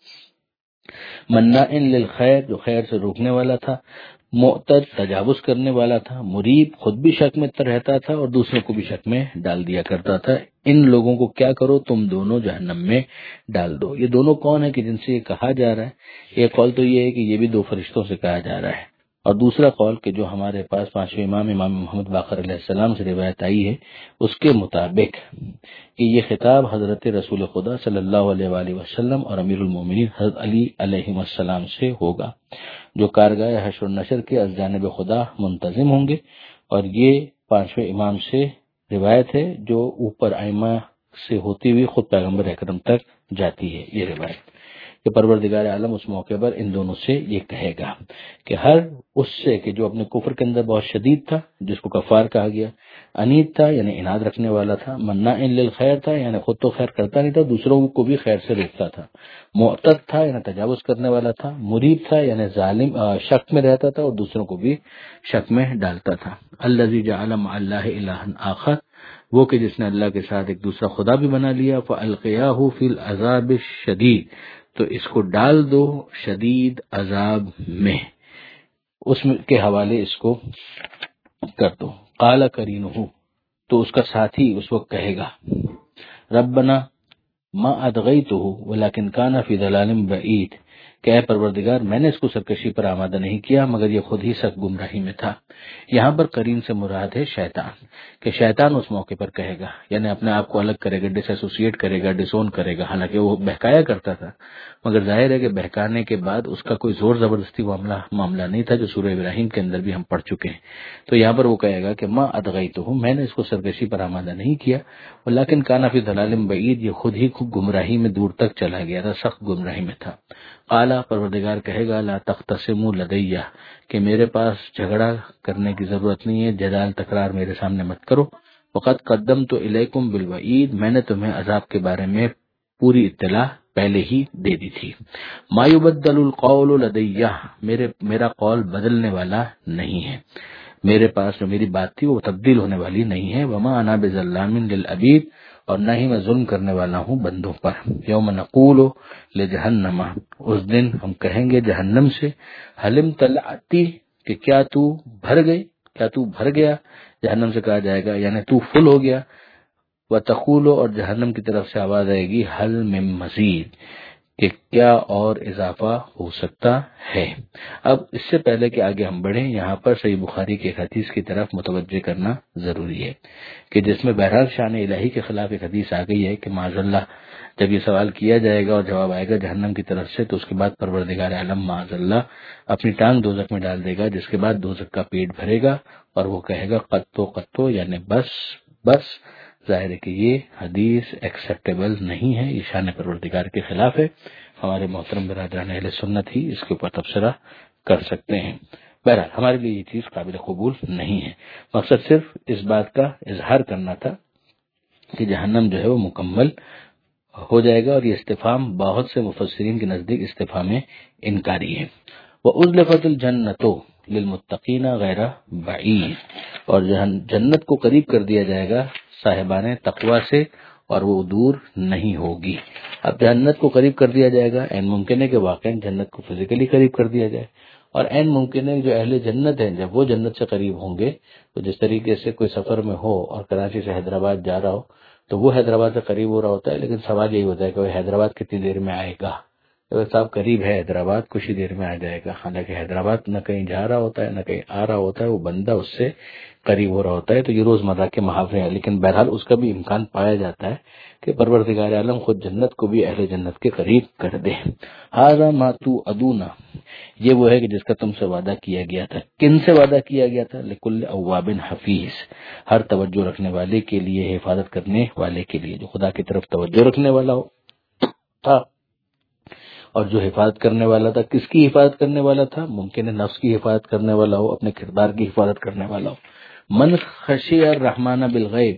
مناع للخیر، جو خیر سے روکنے والا تھا، معتد تجاوز کرنے والا تھا، مریب خود بھی شک میں رہتا تھا اور دوسروں کو بھی شک میں ڈال دیا کرتا تھا۔ ان لوگوں کو کیا کرو؟ تم دونوں جہنم میں ڈال دو۔ یہ دونوں کون ہیں کہ جن سے یہ کہا جا رہا ہے؟ ایک قول تو یہ ہے کہ یہ بھی دو فرشتوں سے کہا جا رہا ہے، اور دوسرا قول کہ جو ہمارے پاس پانچویں امام امام محمد باقر علیہ السلام سے روایت آئی ہے اس کے مطابق کہ یہ خطاب حضرت رسول خدا صلی اللہ علیہ وآلہ وسلم اور امیر المومنین حضرت علی علیہ السلام سے ہوگا، جو کارگاہ حشر و نشر کے از جانب خدا منتظم ہوں گے۔ اور یہ پانچویں امام سے روایت ہے جو اوپر ائمہ سے ہوتی ہوئی خود پیغمبر اکرم تک جاتی ہے۔ یہ روایت کہ پروردگار عالم اس موقع پر ان دونوں سے یہ کہے گا کہ ہر اس سے کہ جو اپنے کفر کے اندر بہت شدید تھا، جس کو کفار کہا گیا، عنید تھا یعنی اناد رکھنے والا تھا، مناع للخیر تھا یعنی خود تو خیر کرتا نہیں تھا، دوسروں کو بھی خیر سے روکتا تھا، معتد تھا یعنی تجاوز کرنے والا تھا، مریب تھا یعنی ظالم شک میں رہتا تھا اور دوسروں کو بھی شک میں ڈالتا تھا۔ الذی جعل مع اللہ الہا آخر، وہ کہ جس نے اللہ کے ساتھ ایک دوسرا خدا بھی بنا لیا، فالقیاہ فی العذاب الشدید، تو اس کو ڈال دو شدید عذاب میں، اس کے حوالے اس کو کر دو۔ قال قرینہ، تو اس کا ساتھی اس وقت کہے گا ربنا ما اطغیتہ ولکن کان فی ضلال بعید، کہ اے پروردگار میں نے اس کو سرکشی پر آمادہ نہیں کیا مگر یہ خود ہی سخت گمراہی میں تھا۔ یہاں پر قرین سے مراد ہے شیطان، کہ شیطان اس موقع پر کہے گا، یعنی اپنے آپ کو الگ کرے گا، ڈس ایسوسیٹ کرے گا، ڈسون کرے گا، حالانکہ وہ بہکایا کرتا تھا مگر ظاہر ہے کہ بہکانے کے بعد اس کا کوئی زور زبردستی معاملہ معاملہ نہیں تھا، جو سورہ ابراہیم کے اندر بھی ہم پڑھ چکے ہیں۔ تو یہاں پر وہ کہے گا کہ ما اطغیتہ، میں نے اس کو سرکشی پر آمادہ نہیں کیا، ولکن کان فی ضلال بعید، یہ خود ہی خود گمراہی میں دور تک چلا گیا تھا، سخت گمراہی میں تھا۔ اعلیٰ پروردگار کہے گا لا تختصموا لدیہ، کہ میرے پاس جھگڑا کرنے کی ضرورت نہیں ہے، جدال تکرار میرے سامنے مت کرو۔ وقد قدمت الیکم بالوعید، میں نے تمہیں عذاب کے بارے میں پوری اطلاع پہلے ہی دے دی تھی۔ ما یبدل القول لدیہ، میرے میرا قول بدلنے والا نہیں ہے، میرے پاس جو میری بات تھی وہ تبدیل ہونے والی نہیں ہے۔ وما انا بظلام للعبید، اور نہ ہی میں ظلم کرنے والا ہوں بندوں پر۔ یوم نقول لجہنم، اس دن ہم کہیں گے جہنم سے حلم تلعتی، کہ کیا تو بھر گئی، کیا تو بھر گیا، جہنم سے کہا جائے گا یعنی تو فل ہو گیا، وَتَقُولُ اور جہنم کی طرف سے آواز آئے گی حل من مزید کہ کیا اور اضافہ ہو سکتا ہے۔ اب اس سے پہلے کہ آگے ہم بڑھیں، یہاں پر صحیح بخاری کے ایک حدیث کی طرف متوجہ کرنا ضروری ہے کہ جس میں بہرحال شان الہی کے خلاف ایک حدیث آ گئی ہے کہ معاذ اللہ جب یہ سوال کیا جائے گا اور جواب آئے گا جہنم کی طرف سے، تو اس کے بعد پروردگار عالم معاذ اللہ اپنی ٹانگ دوزخ میں ڈال دے گا، جس کے بعد دوزخ کا پیٹ بھرے گا اور وہ کہے گا قطو قطو یعنی بس بس۔ ظاہر ہے کہ یہ حدیث ایکسیپٹیبل نہیں ہے، یہ شان پروردگار کے خلاف ہے۔ ہمارے محترم برادران اہل سنت ہی اس کے اوپر تبصرہ کر سکتے ہیں۔ بہرحال ہمارے لیے یہ چیز قابل قبول نہیں ہے، مقصد صرف اس بات کا اظہار کرنا تھا کہ جہنم جو ہے وہ مکمل ہو جائے گا، اور یہ استفہام بہت سے مفسرین کے نزدیک استفہام انکاری ہے۔ وَأُزْلِفَتِ الْجَنَّةُ لِلْمُتَّقِينَ غَيْرَ بَعِيدٍ اور جنت کو قریب کر دیا جائے گا صاحبان تقوی سے اور وہ دور نہیں ہوگی۔ اب جنت کو قریب کر دیا جائے گا، این ممکن ہے کہ واقعا جنت کو فزیکلی قریب کر دیا جائے، اور این ممکن ہے جو اہل جنت ہیں جب وہ جنت سے قریب ہوں گے تو جس طریقے سے کوئی سفر میں ہو اور کراچی سے حیدرآباد جا رہا ہو تو وہ حیدرآباد سے قریب ہو رہا ہوتا ہے، لیکن سوال یہی ہوتا ہے کہ وہ حیدرآباد کتنی دیر میں آئے گا۔ اگر صاحب قریب ہے حیدرآباد کچھ ہی دیر میں آ جائے گا، حالانکہ حیدرآباد نہ کہیں جا رہا ہوتا ہے نہ کہیں آ رہا ہوتا ہے، وہ بندہ اس سے قریب ہو رہا ہوتا ہے۔ تو یہ روزمرہ کے محاورے ہیں، لیکن بہرحال اس کا بھی امکان پایا جاتا ہے کہ پروردگار عالم خود جنت کو بھی اہل جنت کے قریب کر دے۔ ھذا ما توعدون یہ وہ ہے کہ جس کا تم سے وعدہ کیا گیا تھا۔ کن سے وعدہ کیا گیا تھا؟ لکل اواب حفیظ ہر توجہ رکھنے والے کے لیے، حفاظت کرنے والے کے لیے، جو خدا کی طرف توجہ رکھنے والا ہو تھا اور جو حفاظت کرنے والا تھا۔ کس کی حفاظت کرنے والا تھا؟ ممکن ہے نفس کی حفاظت کرنے والا ہو، اپنے کردار کی حفاظت کرنے والا ہو۔ من خشی الرحمن بالغیب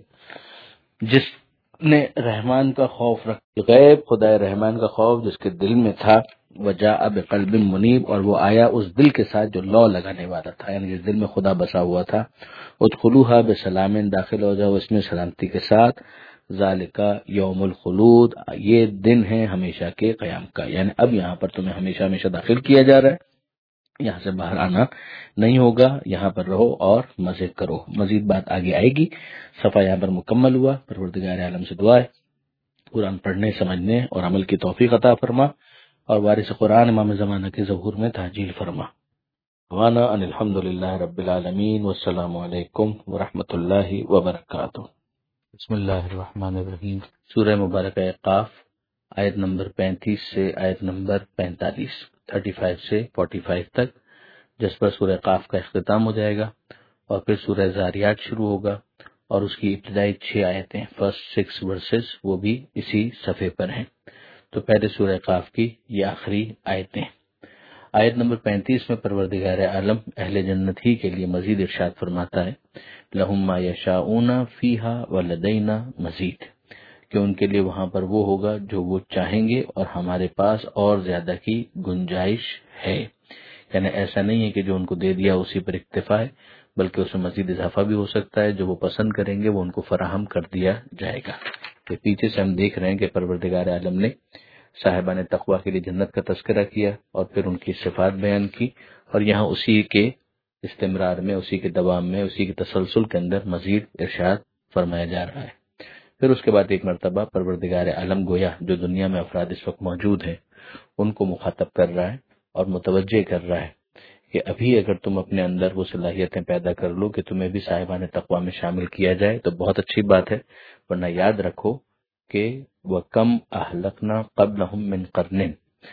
جس نے رحمان کا خوف رکھ غیب خدا رحمان کا خوف جس کے دل میں تھا، وجاء بقلب منیب اور وہ آیا اس دل کے ساتھ جو لو لگانے والا تھا، یعنی جس دل میں خدا بسا ہوا تھا۔ ادخلوها بسلام داخل ہو جاؤ اس میں سلامتی کے ساتھ۔ ذالکا یوم الخلود یہ دن ہے ہمیشہ کے قیام کا، یعنی اب یہاں پر تمہیں ہمیشہ ہمیشہ داخل کیا جا رہا ہے، یہاں سے باہر آنا نہیں ہوگا، یہاں پر رہو اور مزے کرو۔ مزید بات آگے آئے گی۔ صفحہ یہاں پر مکمل ہوا۔ پروردگار عالم سے دعا ہے قرآن پڑھنے سمجھنے اور عمل کی توفیق عطا فرما، اور وارث قرآن امام زمانہ کے ظہور میں تعجیل فرما۔ وانا ان الحمدللہ رب العالمین والسلام علیکم ورحمۃ اللہ وبرکاتہ۔ بسم اللہ الرحمن الرحیم۔ سورہ مبارکہ قاف، آیت نمبر پینتیس سے آیت نمبر پینتالیس، تھرٹی فائیو سے فورٹی فائیو تک، جس پر سورہ قاف کا اختتام ہو جائے گا، اور پھر سورہ زاریات شروع ہوگا، اور اس کی ابتدائی چھ آیتیں فرسٹ سکس ورسز وہ بھی اسی صفحے پر ہیں۔ تو پہلے سورہ قاف کی یہ آخری آیتیں۔ آیت نمبر پینتیس میں پروردگار عالم اہل جنت ہی کے لیے مزید ارشاد فرماتا ہے لہم ما یشاؤون فیہا ولدینا مزید، کہ ان کے لیے وہاں پر وہ ہوگا جو وہ چاہیں گے اور ہمارے پاس اور زیادہ کی گنجائش ہے۔ یعنی ایسا نہیں ہے کہ جو ان کو دے دیا اسی پر اکتفا ہے، بلکہ اس میں مزید اضافہ بھی ہو سکتا ہے، جو وہ پسند کریں گے وہ ان کو فراہم کر دیا جائے گا۔ کہ پیچھے سے ہم دیکھ رہے ہیں کہ پروردگار عالم نے صاحبان تقوی کے لیے جنت کا تذکرہ کیا اور پھر ان کی صفات بیان کی، اور یہاں اسی کے استمرار میں، اسی کے دوام میں، اسی کے تسلسل کے اندر مزید ارشاد فرمایا جا رہا ہے۔ پھر اس کے بعد ایک مرتبہ پروردگار عالم گویا جو دنیا میں افراد اس وقت موجود ہیں ان کو مخاطب کر رہا ہے اور متوجہ کر رہا ہے کہ ابھی اگر تم اپنے اندر وہ صلاحیتیں پیدا کر لو کہ تمہیں بھی صاحبان تقوی میں شامل کیا جائے تو بہت اچھی بات ہے، ورنہ یاد رکھو کہ وَكَمْ أَهْلَكْنَا قَبْلَهُمْ مِنْ قَرْنٍ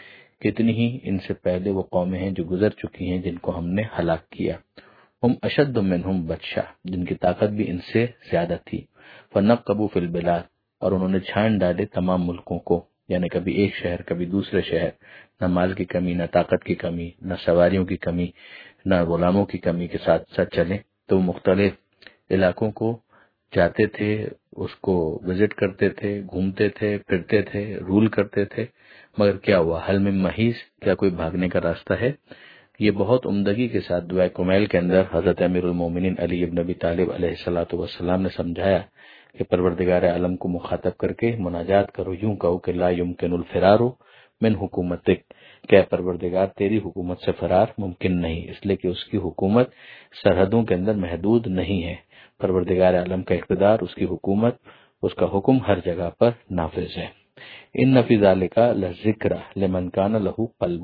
کتنی ہی ان سے پہلے وہ قومیں ہیں جو گزر چکی ہیں جن کو ہم نے ہلاک کیا۔ ہم اشد منہم بطشا جن کی طاقت بھی ان سے زیادہ تھی۔ فنقبوا فی البلاد اور انہوں نے چھان ڈالے تمام ملکوں کو، یعنی کبھی ایک شہر کبھی دوسرے شہر، نہ مال کی کمی نہ طاقت کی کمی نہ سواریوں کی کمی نہ غلاموں کی کمی کے ساتھ ساتھ چلیں، تو مختلف علاقوں کو جاتے تھے، اس کو وزٹ کرتے تھے، گھومتے تھے، پھرتے تھے، رول کرتے تھے، مگر کیا ہوا؟ حل من محیص کیا کوئی بھاگنے کا راستہ ہے؟ یہ بہت عمدگی کے ساتھ دعائے کمیل کے اندر حضرت امیر المومنین علی ابن ابی طالب علیہ الصلوۃ والسلام نے سمجھایا کہ پروردگار عالم کو مخاطب کر کے مناجات کرو، یوں کہو کہ لا یمکن الفرار من حکومتک، کہ پروردگار تیری حکومت سے فرار ممکن نہیں، اس لیے کہ اس کی حکومت سرحدوں کے اندر محدود نہیں ہے، پروردگار عالم کا اقتدار، اس کی حکومت، اس کا حکم ہر جگہ پر نافذ ہے۔ ان فی ذالک لذکر لمن کان لہ قلب،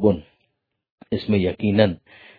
اس میں یقیناً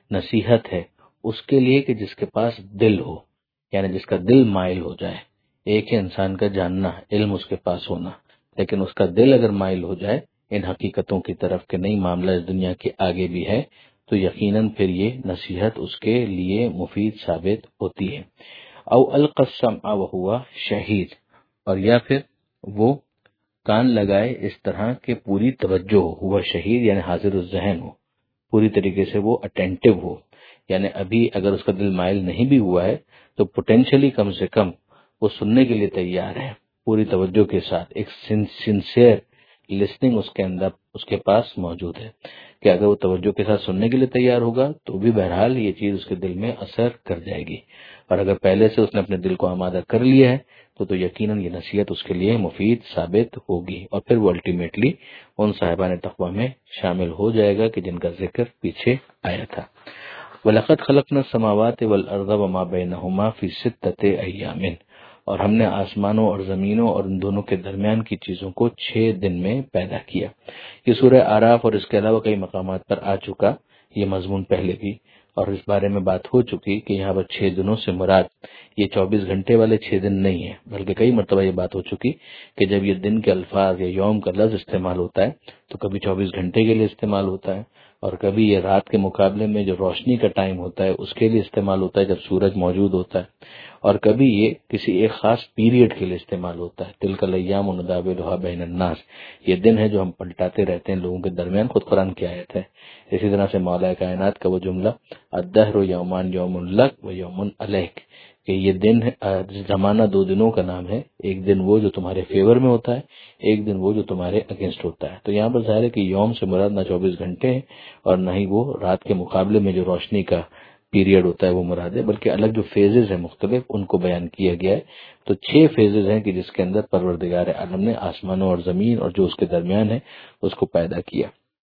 نصیحت ہے اس کے لیے کہ جس کے پاس دل ہو، یعنی جس کا دل مائل ہو جائے۔ ایک ہے انسان کا جاننا، علم اس کے پاس ہونا، لیکن اس کا دل اگر مائل ہو جائے ان حقیقتوں کی طرف کہ نہیں معاملہ اس دنیا کے آگے بھی ہے، تو یقیناً پھر یہ نصیحت اس کے لیے مفید ثابت ہوتی ہے۔ او القى السمع وهو شہید، اور یا پھر وہ کان لگائے اس طرح کہ پوری توجہ ہو، ہوا شہید یعنی حاضر الذہن ہو، پوری طریقے سے وہ اٹینٹو ہو، یعنی ابھی اگر اس کا دل مائل نہیں بھی ہوا ہے تو پوٹینشلی کم سے کم وہ سننے کے لیے تیار ہے پوری توجہ کے ساتھ، ایک سنسیئر لسننگ اس کے اندر اس کے پاس موجود ہے کہ اگر وہ توجہ کے ساتھ سننے کے لیے تیار ہوگا تو بھی بہرحال یہ چیز اس کے دل میں اثر کر جائے گی، اور اگر پہلے سے اس نے اپنے دل کو آمادہ کر لیا ہے تو تو یقیناً یہ نصیحت اس کے لیے مفید ثابت ہوگی، اور پھر وہ الٹیمیٹلی ان صاحبان تقویٰ میں شامل ہو جائے گا کہ جن کا ذکر پیچھے آیا تھا۔ وَلَقَدْ خَلَقْنَا السَّمَاوَاتِ وَالْأَرْضَ وَمَا بَيْنَهُمَا فِي سِتَّةِ أَيَّامٍ، اور ہم نے آسمانوں اور زمینوں اور ان دونوں کے درمیان کی چیزوں کو چھ دن میں پیدا کیا۔ یہ سورہ اعراف اور اس کے علاوہ کئی مقامات پر آ چکا یہ مضمون پہلے بھی، اور اس بارے میں بات ہو چکی کہ یہاں پر چھ دنوں سے مراد یہ چوبیس گھنٹے والے چھ دن نہیں ہیں، بلکہ کئی مرتبہ یہ بات ہو چکی کہ جب یہ دن کے الفاظ یا یوم کا لفظ استعمال ہوتا ہے تو کبھی چوبیس گھنٹے کے لیے استعمال ہوتا ہے، اور کبھی یہ رات کے مقابلے میں جو روشنی کا ٹائم ہوتا ہے اس کے لیے استعمال ہوتا ہے جب سورج موجود ہوتا ہے، اور کبھی یہ کسی ایک خاص پیریڈ کے لیے استعمال ہوتا ہے۔ تلک الایام نداولها بین الناس، یہ دن ہے جو ہم پلٹاتے رہتے ہیں لوگوں کے درمیان، خود قرآن کی آیت ہے۔ اسی طرح سے مولا کائنات کا وہ جملہ الدہر یومان یوم لک و یوم علیک، کہ یہ دن زمانہ دو دنوں کا نام ہے، ایک دن وہ جو تمہارے فیور میں ہوتا ہے، ایک دن وہ جو تمہارے اگینسٹ ہوتا ہے۔ تو یہاں پر ظاہر ہے کہ یوم سے مراد نہ چوبیس گھنٹے ہیں اور نہ ہی وہ رات کے مقابلے میں جو روشنی کا پیریڈ ہوتا ہے وہ مراد ہے، بلکہ الگ جو فیزز ہیں مختلف ان کو بیان کیا گیا ہے۔ تو چھ فیزز ہیں کہ جس کے اندر پروردگار عالم نے آسمانوں اور زمین اور جو اس کے درمیان ہے اس کو پیدا کیا۔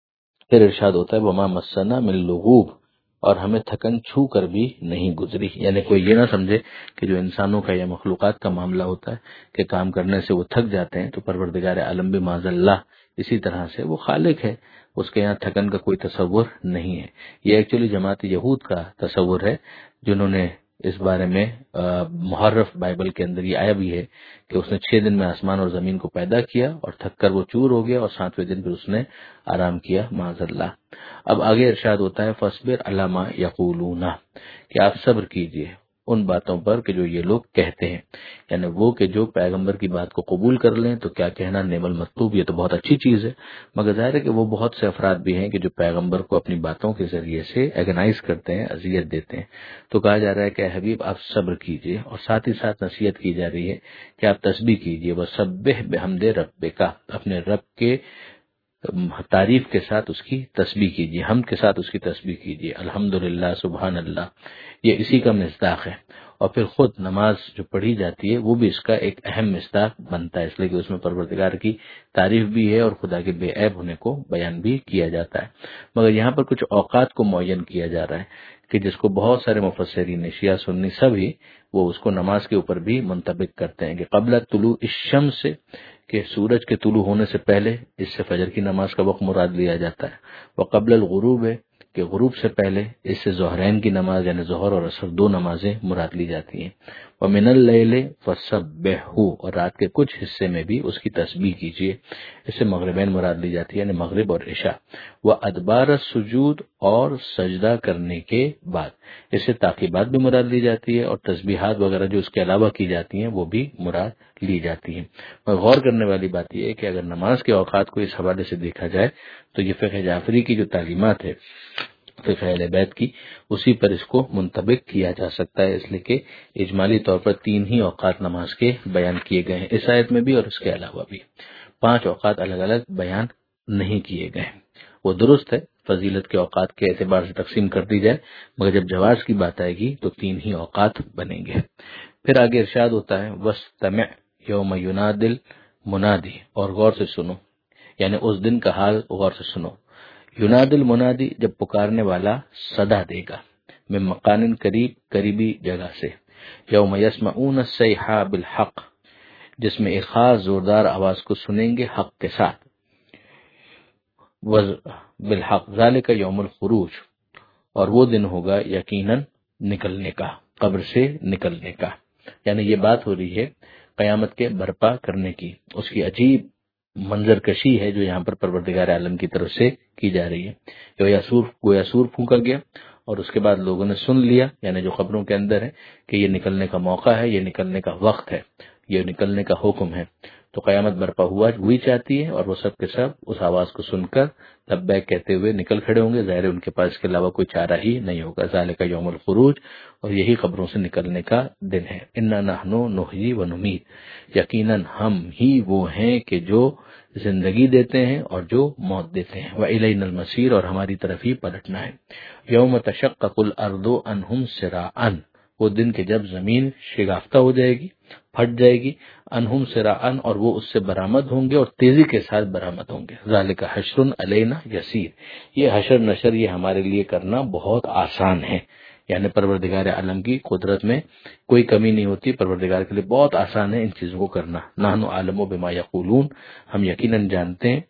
پھر ارشاد ہوتا ہے وما مسنا من لغوب، اور ہمیں تھکن چھو کر بھی نہیں گزری، یعنی کوئی یہ نہ سمجھے کہ جو انسانوں کا یا مخلوقات کا معاملہ ہوتا ہے کہ کام کرنے سے وہ تھک جاتے ہیں، تو پروردگار عالم بھی معاذ اللہ اسی طرح سے وہ خالق ہے، اس کے یہاں تھکن کا کوئی تصور نہیں ہے۔ یہ ایکچولی جماعت یہود کا تصور ہے جنہوں نے اس بارے میں محرف بائبل کے اندر یہ آیا بھی ہے کہ اس نے چھ دن میں آسمان اور زمین کو پیدا کیا اور تھک کر وہ چور ہو گیا اور ساتویں دن پھر اس نے آرام کیا معاذ اللہ۔ اب آگے ارشاد ہوتا ہے فاصبر علی ما یقولون، کہ آپ صبر کیجئے ان باتوں پر کہ جو یہ لوگ کہتے ہیں، یعنی وہ کہ جو پیغمبر کی بات کو قبول کر لیں تو کیا کہنا نعم المطلوب، یہ تو بہت اچھی چیز ہے، مگر ظاہر ہے کہ وہ بہت سے افراد بھی ہیں کہ جو پیغمبر کو اپنی باتوں کے ذریعے سے ایگنائز کرتے ہیں، اذیت دیتے ہیں۔ تو کہا جا رہا ہے کہ اے حبیب آپ صبر کیجئے، اور ساتھ ہی ساتھ نصیحت کی جا رہی ہے کہ آپ تسبیح کیجئے، وسبح بحمد ربک، اپنے رب کے تعریف کے ساتھ اس کی تسبیح کیجیے، حمد کے ساتھ اس کی تسبیح کیجیے، الحمدللہ سبحان اللہ، یہ اسی کا مصداق ہے۔ اور پھر خود نماز جو پڑھی جاتی ہے وہ بھی اس کا ایک اہم مصداق بنتا ہے، اس لیے کہ اس میں پروردگار کی تعریف بھی ہے اور خدا کے بے عیب ہونے کو بیان بھی کیا جاتا ہے۔ مگر یہاں پر کچھ اوقات کو معین کیا جا رہا ہے کہ جس کو بہت سارے مفسرین شیعہ سنی سبھی وہ اس کو نماز کے اوپر بھی منطبق کرتے ہیں کہ قبل طلوع الشمس سے، کہ سورج کے طلوع ہونے سے پہلے، اس سے فجر کی نماز کا وقت مراد لیا جاتا ہے، وقبل الغروب ہے کہ غروب سے پہلے، اس سے ظہرین کی نماز یعنی ظہر اور عصر دو نمازیں مراد لی جاتی ہیں، ومن اللیل فسبحہ، اور رات کے کچھ حصے میں بھی اس کی تسبیح کیجیے، اس سے مغربین مراد لی جاتی ہے یعنی مغرب اور عشاء، وادبار السجود، اور سجدہ کرنے کے بعد، اس سے تعقیبات بھی مراد لی جاتی ہے اور تسبیحات وغیرہ جو اس کے علاوہ کی جاتی ہیں وہ بھی مراد لی جاتی ہیں۔ اور غور کرنے والی بات یہ ہے کہ اگر نماز کے اوقات کو اس حوالے سے دیکھا جائے تو یہ فقہ جعفری کی جو تعلیمات ہے فقہ اہل بیت کی، اسی پر اس کو منطبق کیا جا سکتا ہے، اس لیے کہ اجمالی طور پر تین ہی اوقات نماز کے بیان کیے گئے ہیں اس آیت میں بھی اور اس کے علاوہ بھی، پانچ اوقات الگ الگ بیان نہیں کیے گئے ہیں۔ وہ درست ہے فضیلت کے اوقات کے اعتبار سے تقسیم کر دی جائے، مگر جب جواز کی بات آئے گی تو تین ہی اوقات بنیں گے۔ پھر آگے ارشاد ہوتا ہے وَاسْتَمِعْ یوم ینادی المنادی، اور غور سے سنو، یعنی اس دن کا حال غور سے سنو، ینادی المنادی، جب پکارنے والا صدا دے گا، من مکان قریب، قریبی جگہ سے، یوم یسمعون الصیحہ بالحق، جس میں ایک خاص زوردار آواز کو سنیں گے حق کے ساتھ، بالحق ذالک یوم الخروج، اور وہ دن ہوگا یقیناً نکلنے کا، قبر سے نکلنے کا، یعنی یہ بات ہو رہی ہے قیامت کے برپا کرنے کی۔ اس کی عجیب منظر کشی ہے جو یہاں پر پروردگار عالم کی طرف سے کی جا رہی ہے۔ گویا سور گویا سور پھونکا گیا اور اس کے بعد لوگوں نے سن لیا، یعنی جو قبروں کے اندر ہے، کہ یہ نکلنے کا موقع ہے، یہ نکلنے کا وقت ہے، یہ نکلنے کا حکم ہے۔ تو قیامت برپا ہوا ہوئی چاہتی ہے اور وہ سب کے سب اس آواز کو سن کر لبیک کہتے ہوئے نکل کھڑے ہوں گے۔ ظاہر ان کے پاس اس کے علاوہ کوئی چارہ ہی نہیں ہوگا۔ ذالک یوم الخروج، اور یہی قبروں سے نکلنے کا دن ہے۔ انا نحن نحیی و نمیت، یقیناً ہم ہی وہ ہیں کہ جو زندگی دیتے ہیں اور جو موت دیتے ہیں۔ وَإِلَيْنَا الْمَصِيرُ، اور ہماری طرف ہی پلٹنا ہے۔ یوم تشقق الارض عنہم سراعا، وہ دن کہ جب زمین شگافتہ ہو جائے گی، پھٹ جائے گی، انہم سراعا، اور وہ اس سے برآمد ہوں گے اور تیزی کے ساتھ برآمد ہوں گے۔ ذالک حشر علینا یسیر، یہ حشر نشر یہ ہمارے لیے کرنا بہت آسان ہے، یعنی پروردگار عالم کی قدرت میں کوئی کمی نہیں ہوتی، پروردگار کے لیے بہت آسان ہے ان چیزوں کو کرنا۔ نحن عالم بما یقولون، ہم یقیناً جانتے ہیں،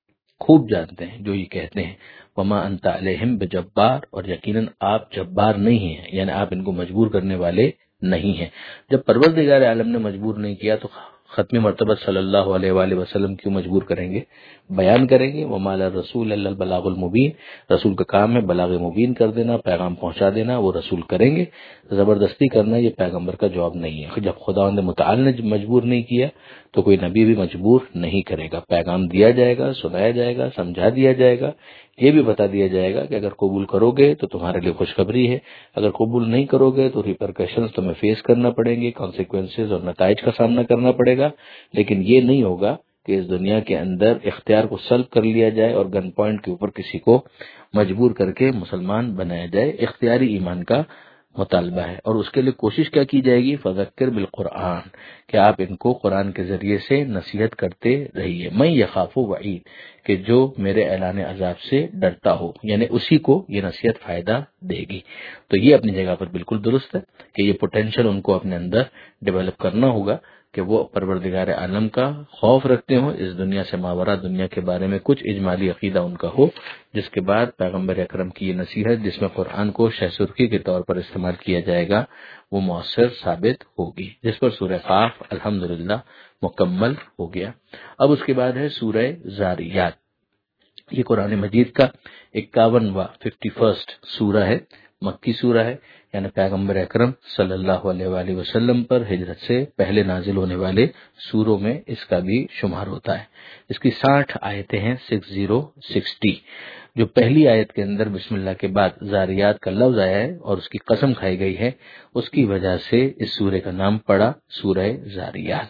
خوب جانتے ہیں جو یہ کہتے ہیں۔ وما انت علیہم بجبار، اور یقیناً آپ جبار نہیں ہیں، یعنی آپ ان کو مجبور کرنے والے نہیں ہیں۔ جب پروردگار عالم نے مجبور نہیں کیا تو ختم مرتبہ صلی اللہ علیہ وآلہ وسلم کیوں مجبور کریں گے؟ بیان کریں گے۔ وما علی الرسول الا البلاغ المبین، رسول کا کام ہے بلاغ مبین کر دینا، پیغام پہنچا دینا، وہ رسول کریں گے۔ زبردستی کرنا یہ پیغمبر کا جواب نہیں ہے۔ جب خداوند متعال نے مجبور نہیں کیا تو کوئی نبی بھی مجبور نہیں کرے گا۔ پیغام دیا جائے گا، سنایا جائے گا، سمجھا دیا جائے گا، یہ بھی بتا دیا جائے گا کہ اگر قبول کرو گے تو تمہارے لیے خوشخبری ہے، اگر قبول نہیں کرو گے تو ریپرکشنز تمہیں فیس کرنا پڑیں گے، کانسیکوینسز اور نتائج کا سامنا کرنا پڑے گا۔ لیکن یہ نہیں ہوگا کہ اس دنیا کے اندر اختیار کو سلب کر لیا جائے اور گن پوائنٹ کے اوپر کسی کو مجبور کر کے مسلمان بنایا جائے۔ اختیاری ایمان کا مطالبہ ہے، اور اس کے لیے کوشش کیا کی جائے گی؟ فذکر بالقرآن، کہ آپ ان کو قرآن کے ذریعے سے نصیحت کرتے رہیے۔ میں یخاف وعید، کہ جو میرے اعلان عذاب سے ڈرتا ہو، یعنی اسی کو یہ نصیحت فائدہ دے گی۔ تو یہ اپنی جگہ پر بالکل درست ہے کہ یہ پوٹینشل ان کو اپنے اندر ڈیولپ کرنا ہوگا کہ وہ پروردگار عالم کا خوف رکھتے ہوں، اس دنیا سے ماورا دنیا کے بارے میں کچھ اجمالی عقیدہ ان کا ہو، جس کے بعد پیغمبر اکرم کی یہ نصیحت جس میں قرآن کو شہ سرخی کے طور پر استعمال کیا جائے گا وہ مؤثر ثابت ہوگی، جس پر سورہ قاف الحمدللہ مکمل ہو گیا۔ اب اس کے بعد ہے سورہ ذاریات۔ یہ قرآن مجید کا اکاونواں ففٹی فرسٹ سورہ ہے، مکی سورہ ہے، یعنی پیغمبر اکرم صلی اللہ علیہ وآلہ وسلم پر ہجرت سے پہلے نازل ہونے والے سوروں میں اس کا بھی شمار ہوتا ہے۔ اس کی ساٹھ آیتیں ہیں، سکس زیرو سکسٹی۔ جو پہلی آیت کے اندر بسم اللہ کے بعد ذاریات کا لفظ آیا ہے اور اس کی قسم کھائی گئی ہے، اس کی وجہ سے اس سورے کا نام پڑا سورہ ذاریات۔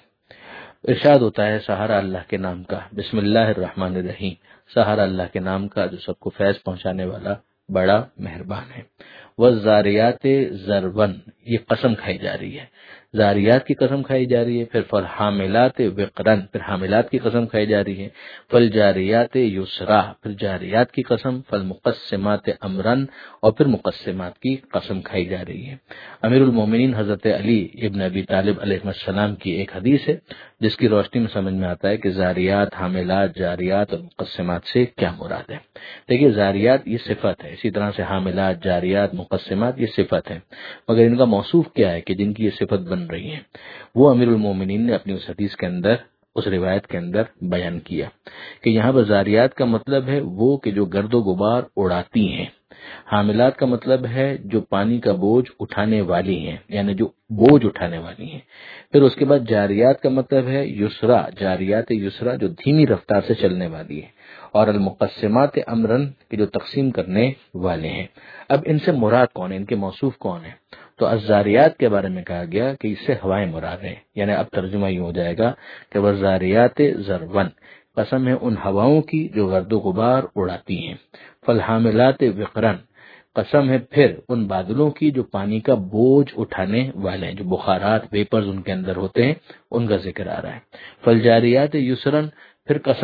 ارشاد ہوتا ہے سہارا اللہ کے نام کا، بسم اللہ الرحمن الرحیم، سہارا اللہ کے نام کا جو سب کو فیض پہنچانے والا بڑا مہربان ہے۔ والذاریات ذرون، یہ قسم کھائی جا رہی ہے، ذاریات کی قسم کھائی جا رہی ہے، پھر فالحاملات وقرن، پھر حاملات کی قسم کھائی جا رہی ہے، فالجاریات یسرا، پھر جاریات کی قسم، فالمقسمات امرن، اور پھر مقسمات کی قسم کھائی جا رہی ہے۔ امیر المومنین حضرت علی ابن ابی طالب علیہ السلام کی ایک حدیث ہے جس کی روشنی میں سمجھ میں آتا ہے کہ ذاریات، حاملات، جاریات اور مقسمات سے کیا مراد ہے۔ دیکھیے ذاریات یہ صفت ہے، اسی طرح سے حاملات، جاریات، مقسمات یہ صفت ہے، مگر ان کا موصوف کیا ہے کہ جن کی یہ صفت بن رہی ہے، وہ امیر المومنین نے اپنی اس حدیث کے اندر، اس روایت کے اندر بیان کیا کہ یہاں پر ذاریات کا مطلب ہے وہ کہ جو گرد و غبار اڑاتی ہیں، حاملات کا مطلب ہے جو پانی کا بوجھ اٹھانے والی ہیں، یعنی جو بوجھ اٹھانے والی ہیں۔ پھر اس کے بعد جاریات کا مطلب ہے یسرا، جاریات یسرا جو دھیمی رفتار سے چلنے والی ہے، اور المقسمات امرن کے جو تقسیم کرنے والے ہیں۔ اب ان سے مراد کون ہے، ان کے موصوف کون ہیں؟ تو الذاریات کے بارے میں کہا گیا کہ اس سے ہوائیں مراد ہیں، یعنی اب ترجمہ یہ ہو جائے گا کہ والذاریات ذرون، قسم ہے ان ہواؤں کی جو گرد و غبار اڑاتی ہیں، فالحاملات وقرن، قسم ہے پھر ان بادلوں کی جو پانی کا بوجھ اٹھانے والے ہیں، جو بخارات، ویپرز ان کے اندر ہوتے ہیں، ان کا ذکر آ رہا ہے۔ فالجاریات یسرن، پھر قسم ہے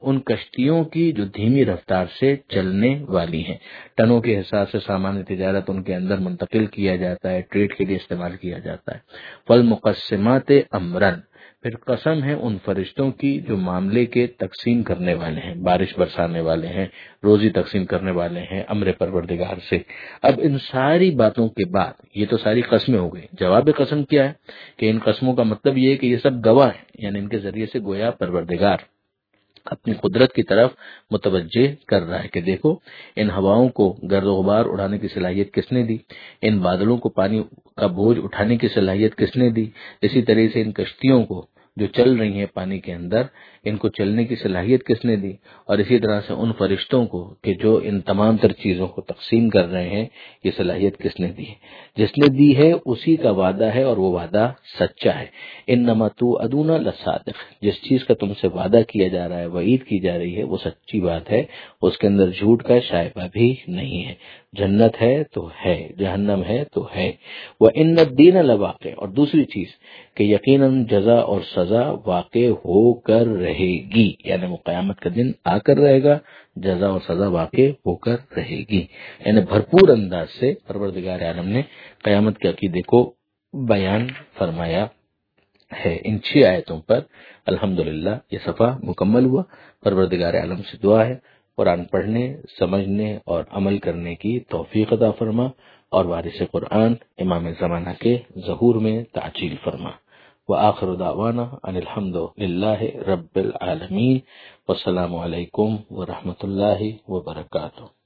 ان کشتیوں کی جو دھیمی رفتار سے چلنے والی ہیں، ٹنوں کے حساب سے سامان تجارت ان کے اندر منتقل کیا جاتا ہے، ٹریڈ کے لیے استعمال کیا جاتا ہے۔ فالمقسمات امرن، پھر قسم ہے ان فرشتوں کی جو معاملے کے تقسیم کرنے والے ہیں، بارش برسانے والے ہیں، روزی تقسیم کرنے والے ہیں امر پروردگار سے۔ اب ان ساری باتوں کے بعد یہ تو ساری قسمیں ہو گئی، جواب قسم کیا ہے کہ ان قسموں کا مطلب یہ ہے کہ یہ سب گواہ ہیں، یعنی ان کے ذریعے سے گویا پروردگار اپنی قدرت کی طرف متوجہ کر رہا ہے کہ دیکھو ان ہواؤں کو گرد و غبار اڑانے کی صلاحیت کس نے دی، ان بادلوں کو پانی کا بوجھ اٹھانے کی صلاحیت کس نے دی، اسی طرح سے ان کشتیوں کو جو چل رہی ہیں پانی کے اندر ان کو چلنے کی صلاحیت کس نے دی، اور اسی طرح سے ان فرشتوں کو کہ جو ان تمام تر چیزوں کو تقسیم کر رہے ہیں یہ صلاحیت کس نے دی ہے۔ جس نے دی ہے اسی کا وعدہ ہے اور وہ وعدہ سچا ہے۔ انما توعدون لصادق، جس چیز کا تم سے وعدہ کیا جا رہا ہے، وعید کی جا رہی ہے، وہ سچی بات ہے، اس کے اندر جھوٹ کا شائبہ بھی نہیں ہے۔ جنت ہے تو ہے، جہنم ہے تو ہے۔ وَإِنَّ الدِّينَ لَوَاقِعٌ، اور دوسری چیز کہ یقیناً جزا اور سزا واقع ہو کر رہے گی، یعنی وہ قیامت کا دن آ کر رہے گا، جزا اور سزا واقع ہو کر رہے گی، یعنی بھرپور انداز سے پروردگار عالم نے قیامت کے عقیدے کو بیان فرمایا ہے۔ ان چھ آیتوں پر الحمدللہ یہ صفحہ مکمل ہوا۔ پروردگار عالم سے دعا ہے قرآن پڑھنے، سمجھنے اور عمل کرنے کی توفیق عطا فرما، اور وارث قرآن امام زمانہ کے ظہور میں تعجیل فرما۔ وآخر دعوانا ان الحمد للہ رب العالمین، والسلام علیکم ورحمۃ اللہ وبرکاتہ۔